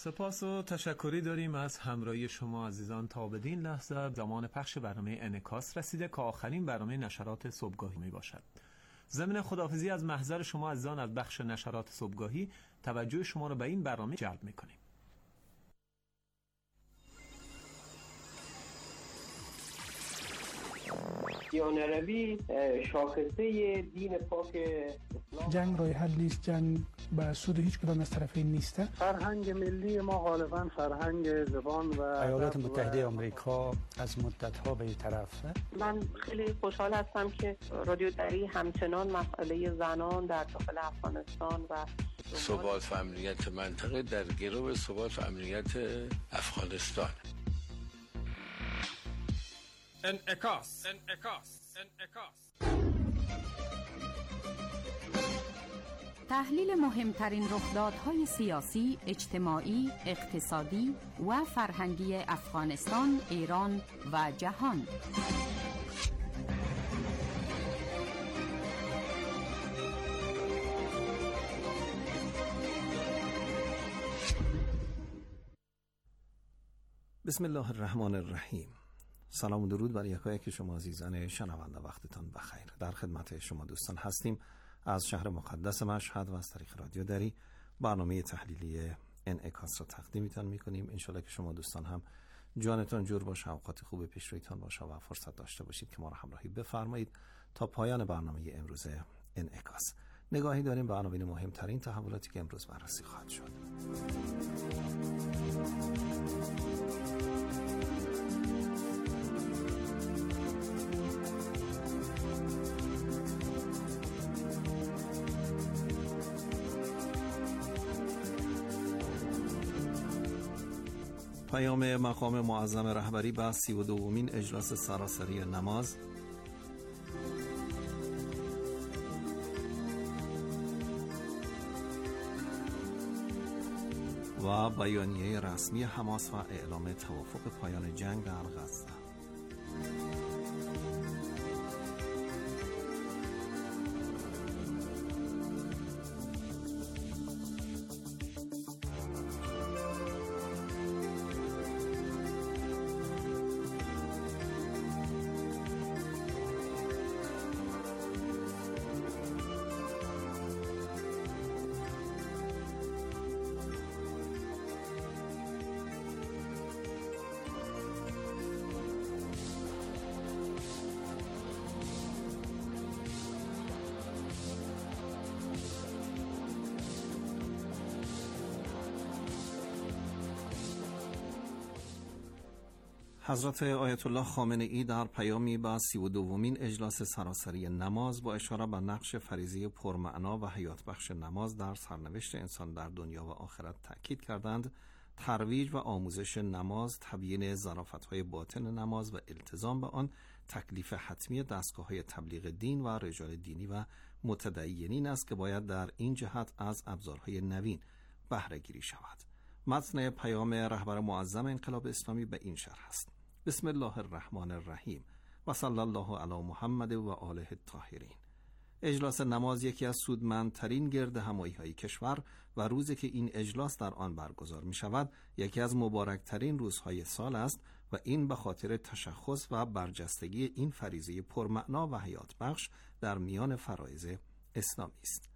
سپاس و تشکری داریم از همراهی شما عزیزان. تا بدین لحظه زمان پخش برنامه انعکاس رسیده که آخرین برنامه نشرات صبحگاهی می باشد. ضمن خداحافظی از محضر شما عزیزان از بخش نشرات صبحگاهی توجه شما را به این برنامه جلب می کنیم. دیانروی شاخصه دین پاک اسلام. جنگ راه حل نیست، جنگ به سود هیچ کدام از طرفین نیست. فرهنگ ملی ما غالبا فرهنگ زبان و ایالات متحده آمریکا از مدت‌ها به این طرف. من خیلی خوشحال هستم که رادیو دری همچنان مسئله زنان در داخل افغانستان و ثبات و امنیت منطقه در گرو ثبات و امنیت افغانستان. انعکاس. تحلیل مهمترین رخدادهای سیاسی، اجتماعی، اقتصادی و فرهنگی افغانستان، ایران و جهان. بسم الله الرحمن الرحیم. سلام و درود بر یکایک شما عزیزان شنونده، وقتتان بخیر. در خدمت شما دوستان هستیم از شهر مقدس مشهد و از طریق رادیو دری برنامه تحلیلی انعکاس را تقدیمتان میکنیم. انشالله که شما دوستان هم جانتان جور باشه، اوقات خوب پیش رویتان باشه و فرصت داشته باشید که ما را همراهی بفرمایید تا پایان برنامه امروز انعکاس. نگاهی داریم به عناوین مهمترین تحولاتی که امروز بررسی خواهد شد. پیام مقام معظم رهبری به 32مین اجلاس سراسری نماز. و بیانیه رسمی حماس و اعلام توافق پایان جنگ در غزه. حضرت آیت الله خامنه ای در پیامی به 32مین اجلاس سراسری نماز با اشاره به نقش فریضه پرمعنا و حیات بخش نماز در سرنوشت انسان در دنیا و آخرت تأکید کردند ترویج و آموزش نماز، تبیین ظرافت‌های باطن نماز و التزام به آن تکلیف حتمی دستگاه‌های تبلیغ دین و رجال دینی و متدینین است که باید در این جهت از ابزارهای نوین بهره گیری شود. متن پیام رهبر معظم انقلاب اسلامی به این شرح است: بسم الله الرحمن الرحیم و صلی الله علی محمد و آله الطاهرین. اجلاس نماز یکی از سودمندترین گرد همایی‌های کشور و روزی که این اجلاس در آن برگزار می شود یکی از مبارکترین روزهای سال است و این به خاطر تشخص و برجستگی این فریضه پرمعنا و حیات بخش در میان فرایض اسلامی است.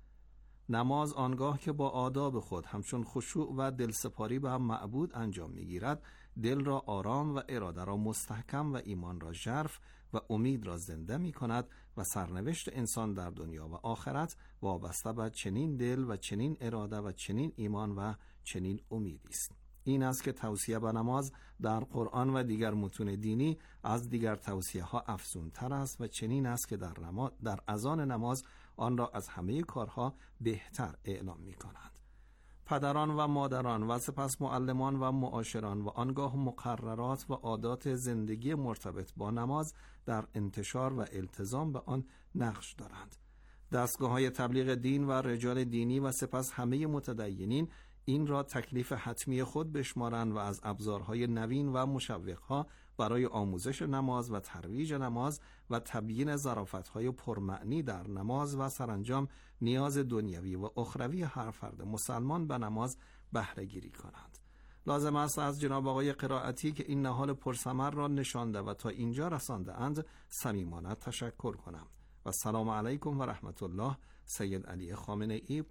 نماز آنگاه که با آداب خود همچون خشوع و دلسپاری به معبود انجام می‌گیرد، دل را آرام و اراده را مستحکم و ایمان را ژرف و امید را زنده می‌کند و سرنوشت انسان در دنیا و آخرت وابسته به چنین دل و چنین اراده و چنین ایمان و چنین امیدی است. این است که توصیه به نماز در قرآن و دیگر متون دینی از دیگر توصیه‌ها افزونتر است و چنین است که در اذان نماز آن را از همه کارها بهتر اعلام می کنند. پدران و مادران و سپس معلمان و معاشران و آنگاه مقررات و عادات زندگی مرتبط با نماز در انتشار و التزام به آن نقش دارند. دستگاه‌های تبلیغ دین و رجال دینی و سپس همه متدینین این را تکلیف حتمی خود بشمارند و از ابزارهای نوین و مشوق‌ها برای آموزش نماز و ترویج نماز و تبیین ظرافت‌های پرمعنی در نماز و سرانجام نیاز دنیوی و اخروی هر فرد مسلمان به نماز بهره گیری کنند. لازم است از جناب آقای قرائتی که این نهال پرثمر را نشانده و تا اینجا رسانده اند صمیمانه تشکر کنم. و سلام علیکم و رحمت الله. سید علی خامنه ای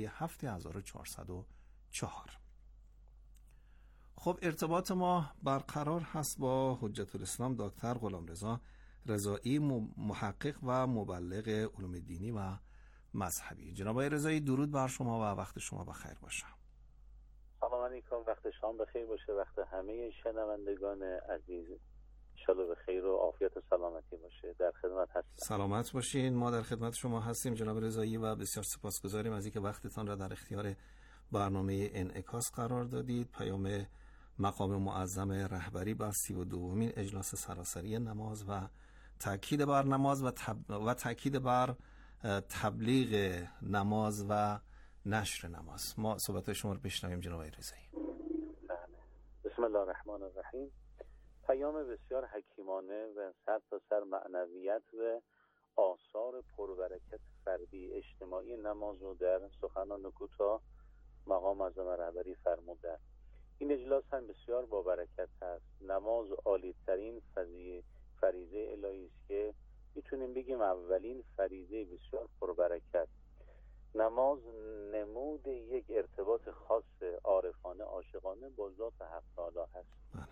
15/7/1404. خب ارتباط ما برقرار هست با حجت الاسلام دکتر غلامرضا رضایی، محقق و مبلغ علوم دینی و مذهبی. جناب رضایی درود بر شما و وقت شما بخیر باشه. سلام علیکم، وقت شما بخیر باشه، وقت همه شنوندگان عزیز انشالله به خیر و عافیت و سلامتی باشه. در خدمت هستم. سلامت باشین، ما در خدمت شما هستیم جناب رضایی و بسیار سپاسگزاریم از اینکه وقتتان را در اختیار برنامه انعکاس قرار دادید. پیام مقام معظم رهبری بر 32مین اجلاس سراسری نماز و تاکید بر نماز و تاکید بر تبلیغ نماز و نشر نماز. ما صحبت شما رو بشنویم جناب رضایی. بسم الله الرحمن الرحیم. پیام بسیار حکیمانه و سر تا سر معنویت و آثار پربرکت فردی اجتماعی نماز رو در سخنان کوتاه مقام معظم رهبری فرمودند. این اجلاس هم بسیار با برکت هست. نماز عالی ترین فریضه الهی است که میتونیم بگیم اولین فریضه بسیار پربرکت. نماز نمود یک ارتباط خاص عارفانه عاشقانه با ذات حق تعالی هست.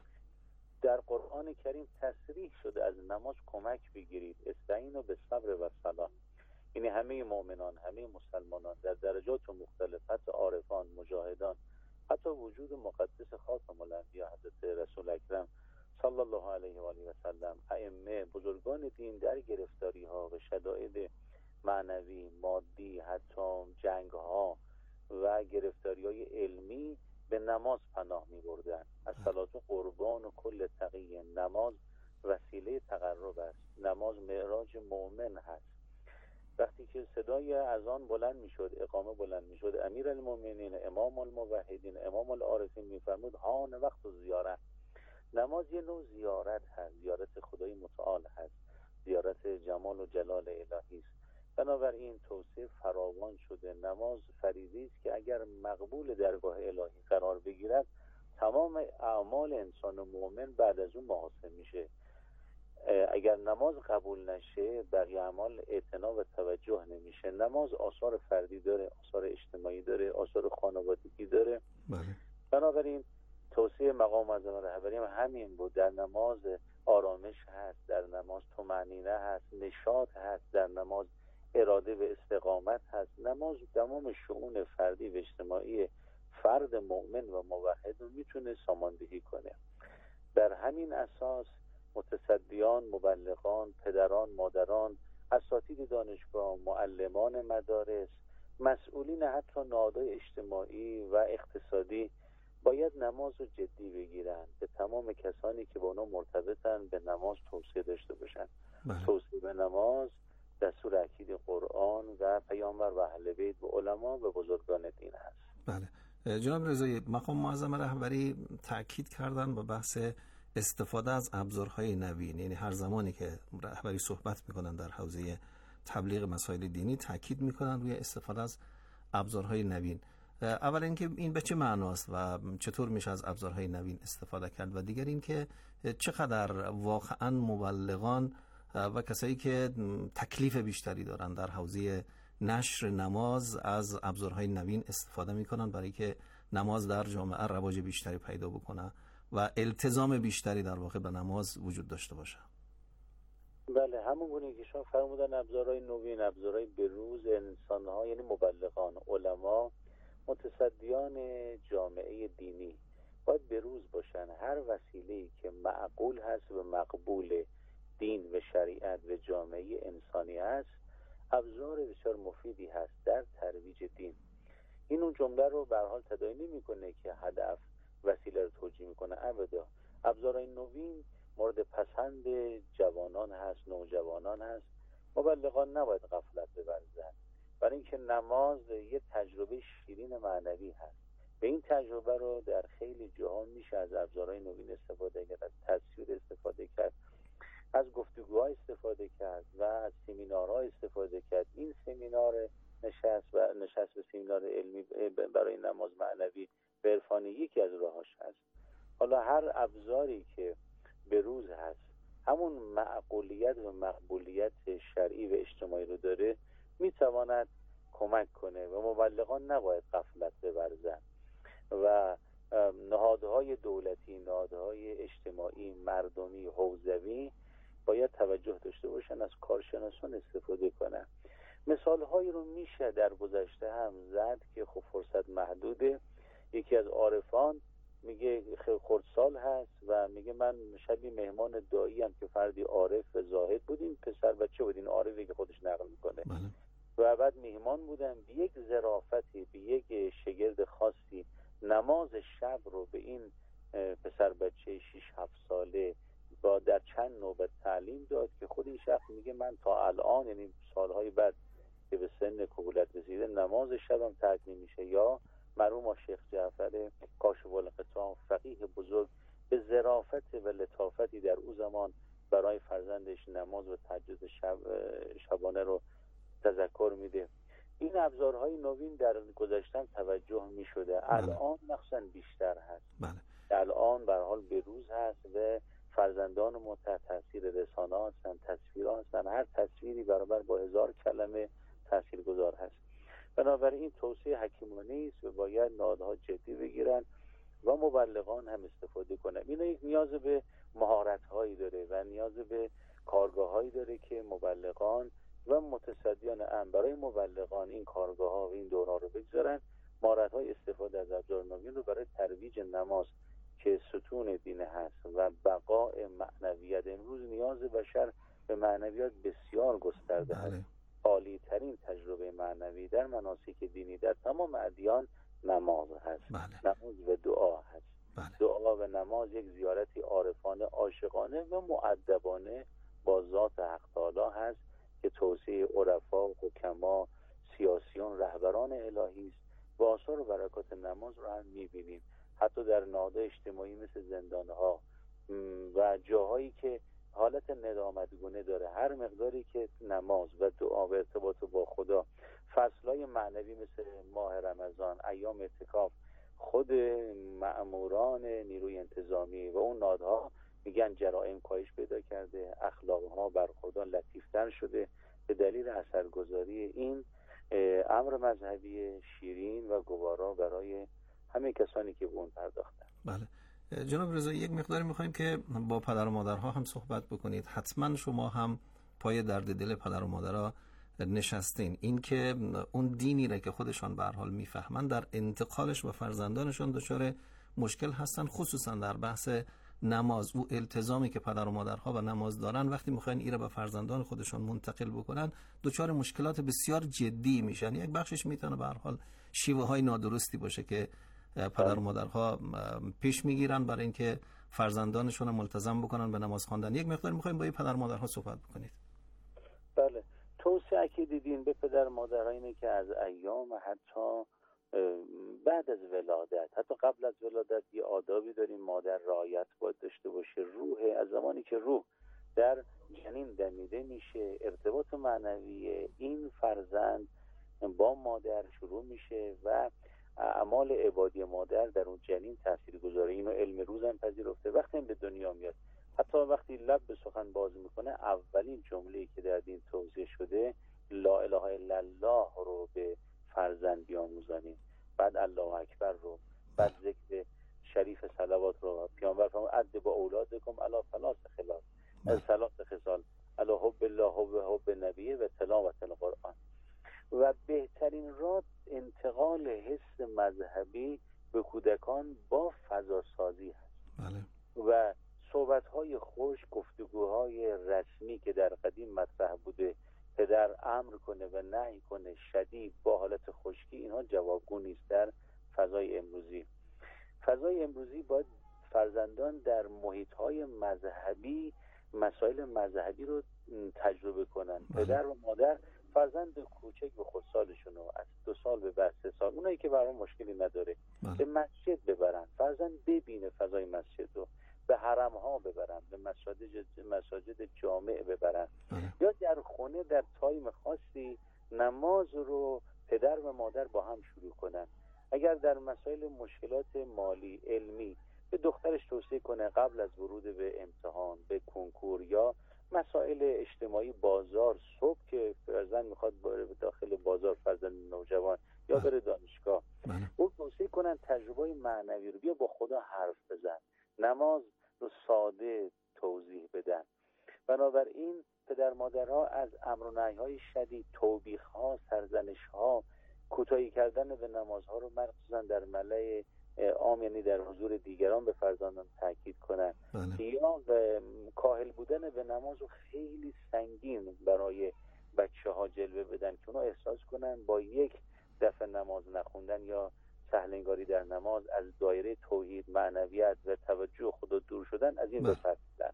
در قرآن کریم تصریح شده از نماز کمک بگیرید، استعینوا بالصبر و الصلاة. یعنی همه مؤمنان، همه مسلمانان در درجات مختلف، حتی عارفان، مجاهدان، حتی وجود مقدس خاتم الانبیا حضرت رسول اکرم صلی الله علیه و آله و سلم، ائمه، بزرگان دین در گرفتاری ها و شدائد معنوی، مادی، حتی جنگ ها و گرفتاری های علمی به نماز پناه می بردن. از صلات قربان و کل تقی. نماز وسیله تقرب است. نماز معراج مؤمن هست. وقتی که صدای اذان بلند می شد، اقامه بلند می شد، امیر المؤمنین، امام الموحدین، امام العارفین می فرمود هان وقت زیارت. نماز یه نوع زیارت هست، زیارت خدای متعال هست، زیارت جمال و جلال الهی است. بنابراین توصیه فراوان شده. نماز فریضه است که اگر مقبول درگاه الهی قرار بگیرد تمام اعمال انسان مؤمن بعد از اون محاسن میشه. اگر نماز قبول نشه بقیه اعمال اعتنا و توجه نمیشه. نماز آثار فردی داره، آثار اجتماعی داره، آثار خانوادگی داره. بنابراین توصیه مقام معظم رهبری همین بود. در نماز آرامش هست، در نماز طمأنینه هست، نشاط هست، در نماز اراده و استقامت هست. نماز تمام شؤون فردی و اجتماعی فرد مؤمن و موحد رو میتونه ساماندهی کنه. در همین اساس متصدیان، مبلغان، پدران، مادران، اساتید دانشگاه، معلمان مدارس، مسئولین حتی نهادهای اجتماعی و اقتصادی باید نماز رو جدی بگیرن. به تمام کسانی که با اونا مرتبطن به نماز توصیه داشته باشن. توصیه به نماز دستور اکید قرآن و پیامبر و اهل بیت و علما و بزرگان دین هست. بله جناب رضایی، مقام معظم رهبری تاکید کردن به بحث استفاده از ابزارهای نوین. یعنی هر زمانی که رهبری صحبت میکنن در حوزه تبلیغ مسائل دینی تاکید میکنن روی استفاده از ابزارهای نوین. اول اینکه این به چه معناست و چطور میشه از ابزارهای نوین استفاده کرد، و دیگر اینکه چقدر واقعا مبلغان و کسایی که تکلیف بیشتری دارن در حوزه نشر نماز از ابزارهای نوین استفاده میکنن برای که نماز در جامعه رواج بیشتری پیدا بکنه و التزام بیشتری در واقع به نماز وجود داشته باشه. بله، همون گونه که شما فرمودن ابزارهای نوین، ابزارهای بروز انسان‌ها، یعنی مبلغان، علما، متصدیان جامعه دینی باید بروز باشن. هر وسیله‌ای که معقول هست و مقبول دین و شریعت و جامعه انسانی هست ابزار بسیار مفیدی هست در ترویج دین. این اون جمله رو به هر حال تداعی نمی‌کنه که هدف وسیله رو توجیه میکنه. ابدا ابزارهای نوین مورد پسند جوانان هست، نوجوانان هست. مبلغان نباید غفلت بورزند، برای اینکه نماز یه تجربه شیرین معنوی هست. به این تجربه رو در خیلی جاها میشه از ابزارهای نوین استفاده کرد، از تصویر استفاده کرد، از گفتگوها استفاده کرد و از سمینارها استفاده کرد. این سمینار نشست به سمینار علمی برای نماز معنوی و عرفانی یکی از راهاش هست. روز هست، همون معقولیت و مقبولیت شرعی و اجتماعی رو داره، میتواند کمک کنه و مبلغان نباید غفلت بورزند و نهادهای دولتی، نهادهای اجتماعی، مردمی، حوزوی باید توجه داشته باشن، از کارشناسان استفاده کنن. مثالهایی رو میشه در گذشته هم زد که خب فرصت محدوده. یکی از عارفان میگه خردسال هست و میگه من شبیه مهمان دایی هم که فردی عارف و زاهد بودیم، پسر بچه بودین عارفی که خودش نقل میکنه و بعد میهمان بودم، به یک ظرافتی، به یک شگرد خاصی نماز شب رو به این پسر بچه 6-7 ساله با در چند نوبت تعلیم داد که خود این شخص میگه من تا الان، یعنی سالهای بعد که به سن کهولت رسیده، نماز شبم ترک نمیشه. یا مرحوم شیخ جعفر کاشف الغطا، فقیه بزرگ، به ظرافت و لطافتی در او زمان برای فرزندش نماز و تهجد شبانه رو تذکر میده. این ابزارهای نوین در گذشتن توجه میشده، الان مخصوصا بیشتر هست. الان به هر حال به روز هست و فرزندان ما تحت تاثیر رسانه هستن، تصویرها هستن، هر تصویری برابر با 1000 کلمه تاثیرگذار هست. بنابراین توصیه حکیمانه است و باید نهادها جدی بگیرن و مبلغان هم استفاده کنن. این یک نیاز به مهارت‌هایی داره و نیاز به کارگاه‌هایی داره که مبلغان و متصدیان امر برای مبلغان این کارگاه‌ها و این دوره‌ها رو بگذارن، مهارت‌های استفاده از ابزار نوین رو برای ترویج نماز که ستون دین هست و بقاء معنویت. امروز نیاز بشر به معنویات بسیار گسترده است. عالی ترین تجربه معنوی در مناسک دینی در تمام ادیان نماز هست. نماز و دعا هست. دعا و نماز یک زیارتی عارفانه، عاشقانه و مؤدبانه با ذات حق تعالی هست که توصیه عرفا، حکما، سیاسیون، رهبران الهی است. و آثار و برکات نماز رو هم می‌بینیم حتی در نهادهای اجتماعی مثل زندان‌ها و جاهایی که حالت ندامتگونه داره. هر مقداری که نماز و دعا و ارتباط با خدا، فصلهای معنوی مثل ماه رمضان، ایام اعتکاف، خود مأموران نیروی انتظامی و اون نهادها میگن جرائم کاهش پیدا کرده، اخلاقها برخوردان لطیفتر شده به دلیل اثرگذاری این امر مذهبی شیرین و گوارا برای همه کسانی که به اون پرداختن. بله جناب رضایی، یک مقداری میخوایم که با پدر و مادرها هم صحبت بکنید. حتما شما هم پای درد دل پدر و مادرها نشستین. این که اون دینی را که خودشان به هر حال میفهمن در انتقالش و فرزندانشان دچار مشکل هستن، خصوصا در بحث نماز. او التزامی که پدر و مادرها به نماز دارن وقتی میخواین این را به فرزندان خودشان منتقل بکنن دچار مشکلات بسیار جدی میشن. یک بخشش میتونه به هر حال شیوه های نادرستی باشه که پدر و مادرها پیش میگیرن برای اینکه فرزندانشون ملتزم بکنن به نماز خواندن. یک مقدار میخوایم با این پدر و مادرها صحبت بکنید. بله، توصیه که دیدین به پدر و مادرها اینه که از ایام حتی بعد از ولادت، حتی قبل از ولادت، یه آدابی داریم مادر رعایت باید داشته باشه. روح از زمانی که روح در جنین دمیده میشه، ارتباط معنوی این فرزند با مادر شروع میشه و اعمال عبادی مادر در اون جنین تاثیر گذاره. اینو علم روز هم پذیرفته. وقتی به دنیا میاد، حتی وقتی لب به سخن باز میکنه، اولین جمله‌ای که در دین توضیح شده لا اله الا الله رو به فرزند بیاموزانید، بعد الله اکبر رو، بعد ذکر شریف صلوات رو. پیامبر فرمود ادبوا اولادکم علی ثلاث خصال، ثلاث خصال، علی حب الله و حب نبی و تلاوت القرآن. و بهترین راه انتقال حس مذهبی به کودکان با فضاسازی هست. و صحبت‌های خوش، گفتگوهای رسمی که در قدیم مطرح بوده، پدر امر کنه و نهی کنه شدید با حالت خشکی، اینها جوابگو نیست در فضای امروزی. فضای امروزی باید فرزندان در محیط‌های مذهبی مسائل مذهبی رو تجربه کنن. پدر و مادر فرزند کوچک به خودسالشون رو از 2 سال به بعد 3 سال، اونایی که برای مشکلی نداره، به مسجد ببرن، فرزند ببینه فضای مسجد رو، به حرم ها ببرن، به مساجد جامع ببرن، یا در خونه در تایم خاصی نماز رو پدر و مادر با هم شروع کنن. اگر در مسائل مشکلات مالی، علمی به دخترش توصیه کنه قبل از ورود به امتحان، به کنکور یا مسائل اجتماعی بازار، صبح که فرزند میخواد بره داخل بازار، فرزند نوجوان یا بره دانشگاه، اون توصیه کنن تجربه معنوی رو بیا با خدا حرف بزن، نماز رو ساده توضیح بدن. بنابراین پدر مادرها از امر و نهی‌های شدید، توبیخ‌ها، سرزنش‌ها، کوتاهی کردن به نمازها رو مخصوصا در ملأ عام، یعنی در حضور دیگران، به فرزندان تاکید کنن. یا کاهل بودن به نماز رو خیلی سنگین برای بچه‌ها جلوه بدن که اونا احساس کنن با یک دفعه نماز نخوندن یا سهلنگاری در نماز از دایره توحید، معنویت و توجه خدا دور شدن، از این بفرستن.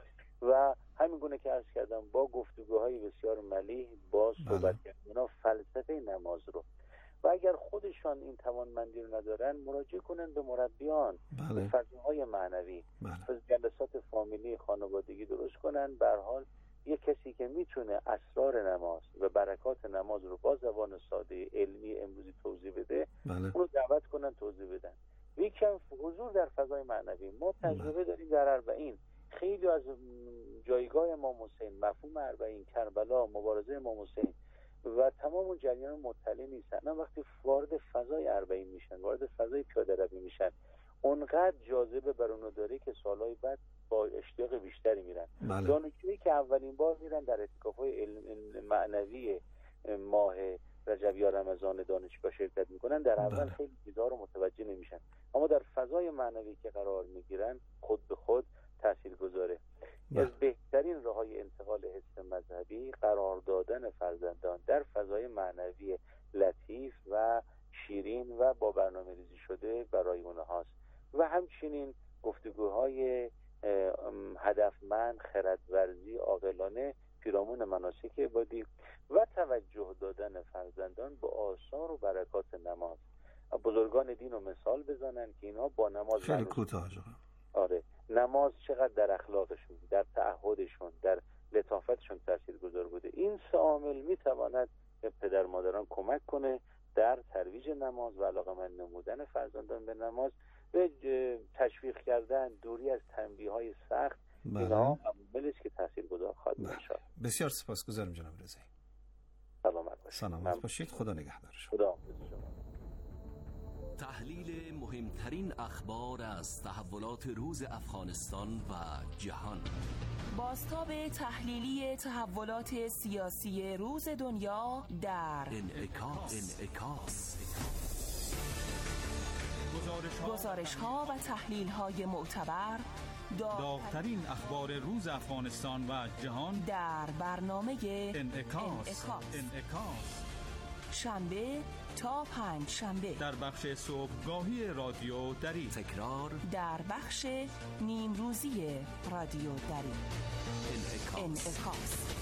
و همین گونه که عرض کردم با گفتگوهای بسیار ملیح، با صحبت کردن اونا فلسفه نماز رو، و اگر خودشان این توانمندی رو ندارن مراجعه کنن به مربیان، به فضاهای معنوی، جلسات فامیلی خانوادگی درست کنن. به هر حال یک کسی که میتونه اسرار نماز و برکات نماز رو با زبان ساده علمی امروزی توضیح بده، اونو دعوت کنن توضیح بدن. یکم حضور در فضای معنوی. ما تجربه داریم در اربعین، خیلی از جایگاه امام حسین، مفهوم اربعین، کربلا، مبارزه امام حسین و تمام اون جریان مطلع نیستن. اما وقتی وارد فضای اربعین میشن، وارد فضای پیاده روی میشن، اونقدر جاذبه بر اونو داره که سالهای بعد با اشتیاق بیشتری میرن. دانشجویی که اولین بار میرن در اعتکاف‌های معنوی ماه رجب یا رمضان دانشگاه شرکت میکنن، در اول خیلی چیزا رو متوجه نمیشن، اما در فضای معنوی که قرار میگیرن خود به خود تاثیرگذاره. از بهترین راه‌های انتقال حس مذهبی قرار دادن فرزندان در فضای معنوی لطیف و شیرین و با برنامه‌ریزی شده برای اونهاست، و همچنین گفتگوهای هدفمند، خردورزی، عاقلانه پیرامون مناسک عبادی و توجه دادن فرزندان به آثار و برکات نماز. بزرگان دین رو مثال بزنن که اینها با نماز خیلی کوتاه. آره، نماز چقدر در اخلاقشون، در تعهدشون، در لطافتشون تاثیرگذار بوده. این سه عامل میتواند به پدر مادران کمک کنه در ترویج نماز و علاقه‌مند نمودن فرزندان به نماز، به تشویق کردن، دوری از تنبیه‌های سخت. اینا عواملی است که تاثیرگذار خواهد بود. بسیار سپاسگزارم جناب رضایی. سلامت باشید. خدا نگهدار شما. خدا. تحلیل مهمترین اخبار از تحولات روز افغانستان و جهان. بازتاب تحلیلی تحولات سیاسی روز دنیا در انعکاس. گزارش‌ها و تحلیل‌های معتبر، داغ‌ترین اخبار روز افغانستان و جهان در برنامه انعکاس. شنبه تا پنج شنبه در بخش صبحگاهی رادیو دری، تکرار در بخش نیم روزی رادیو دری. انعکاس.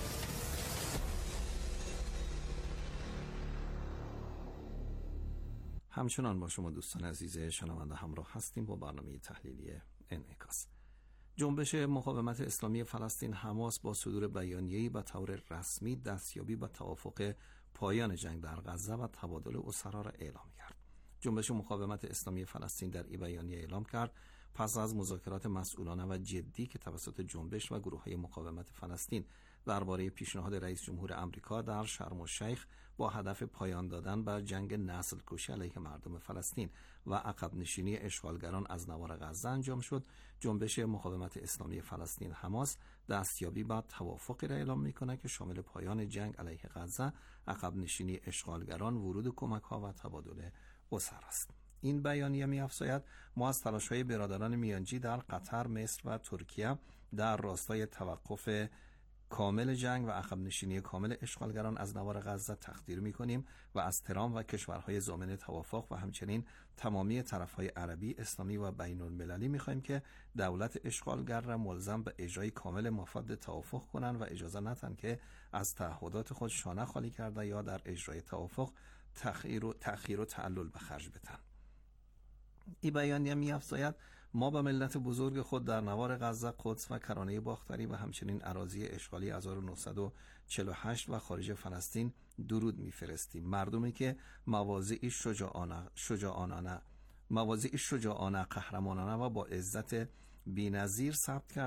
همچنان با شما دوستان عزیز شنونده همراه هستیم با برنامه تحلیلی انعکاس. جنبش مقاومت اسلامی فلسطین حماس با صدور بیانیه‌ای به طور رسمی دستیابی به توافق پایان جنگ در غزه و تبادل اسرا را اعلام کرد. جنبش مقاومت اسلامی فلسطین در این بیانیه اعلام کرد پس از مذاکرات مسئولانه و جدی که توسط جنبش و گروه‌های مقاومت فلسطین درباره پیشنهاد رئیس جمهور آمریکا در شرم الشیخ با هدف پایان دادن به جنگ نسل کشی علیه مردم فلسطین و عقب نشینی اشغالگران از نوار غزه انجام شد، جنبش مقاومت اسلامی فلسطین حماس دستیابی به توافقی را اعلام می‌کند که شامل پایان جنگ علیه غزه، عقب نشینی اشغالگران، ورود کمک‌ها و تبادل اسرا است. این بیانیه می‌افزاید ما از تلاش‌های برادران میانجی در قطر، مصر و ترکیه در راستای توقف کامل جنگ و عقب نشینی کامل اشغالگران از نوار غزه تقدیر می‌کنیم و از ترامپ و کشورهای ضامن توافق و همچنین تمامی طرف‌های عربی، اسلامی و بین‌المللی می‌خواهیم که دولت اشغالگر را ملزم به اجرای کامل مفاد توافق کنند و اجازه ندهند که از تعهدات خود شانه خالی کرده یا در اجرای توافق تأخیر و تعلل به خرج بدهند. این بیانیه می‌افزاید ما به ملت بزرگ خود در نوار غزه، قدس و کرانه باختری و همچنین اراضی اشغالی 1948 و خارج فلسطین درود می‌فرستیم. مردمی که مواضعی شجاعانه مواضع شجاعانه، قهرمانانه و با عزت بی‌نظیر ثبت کرد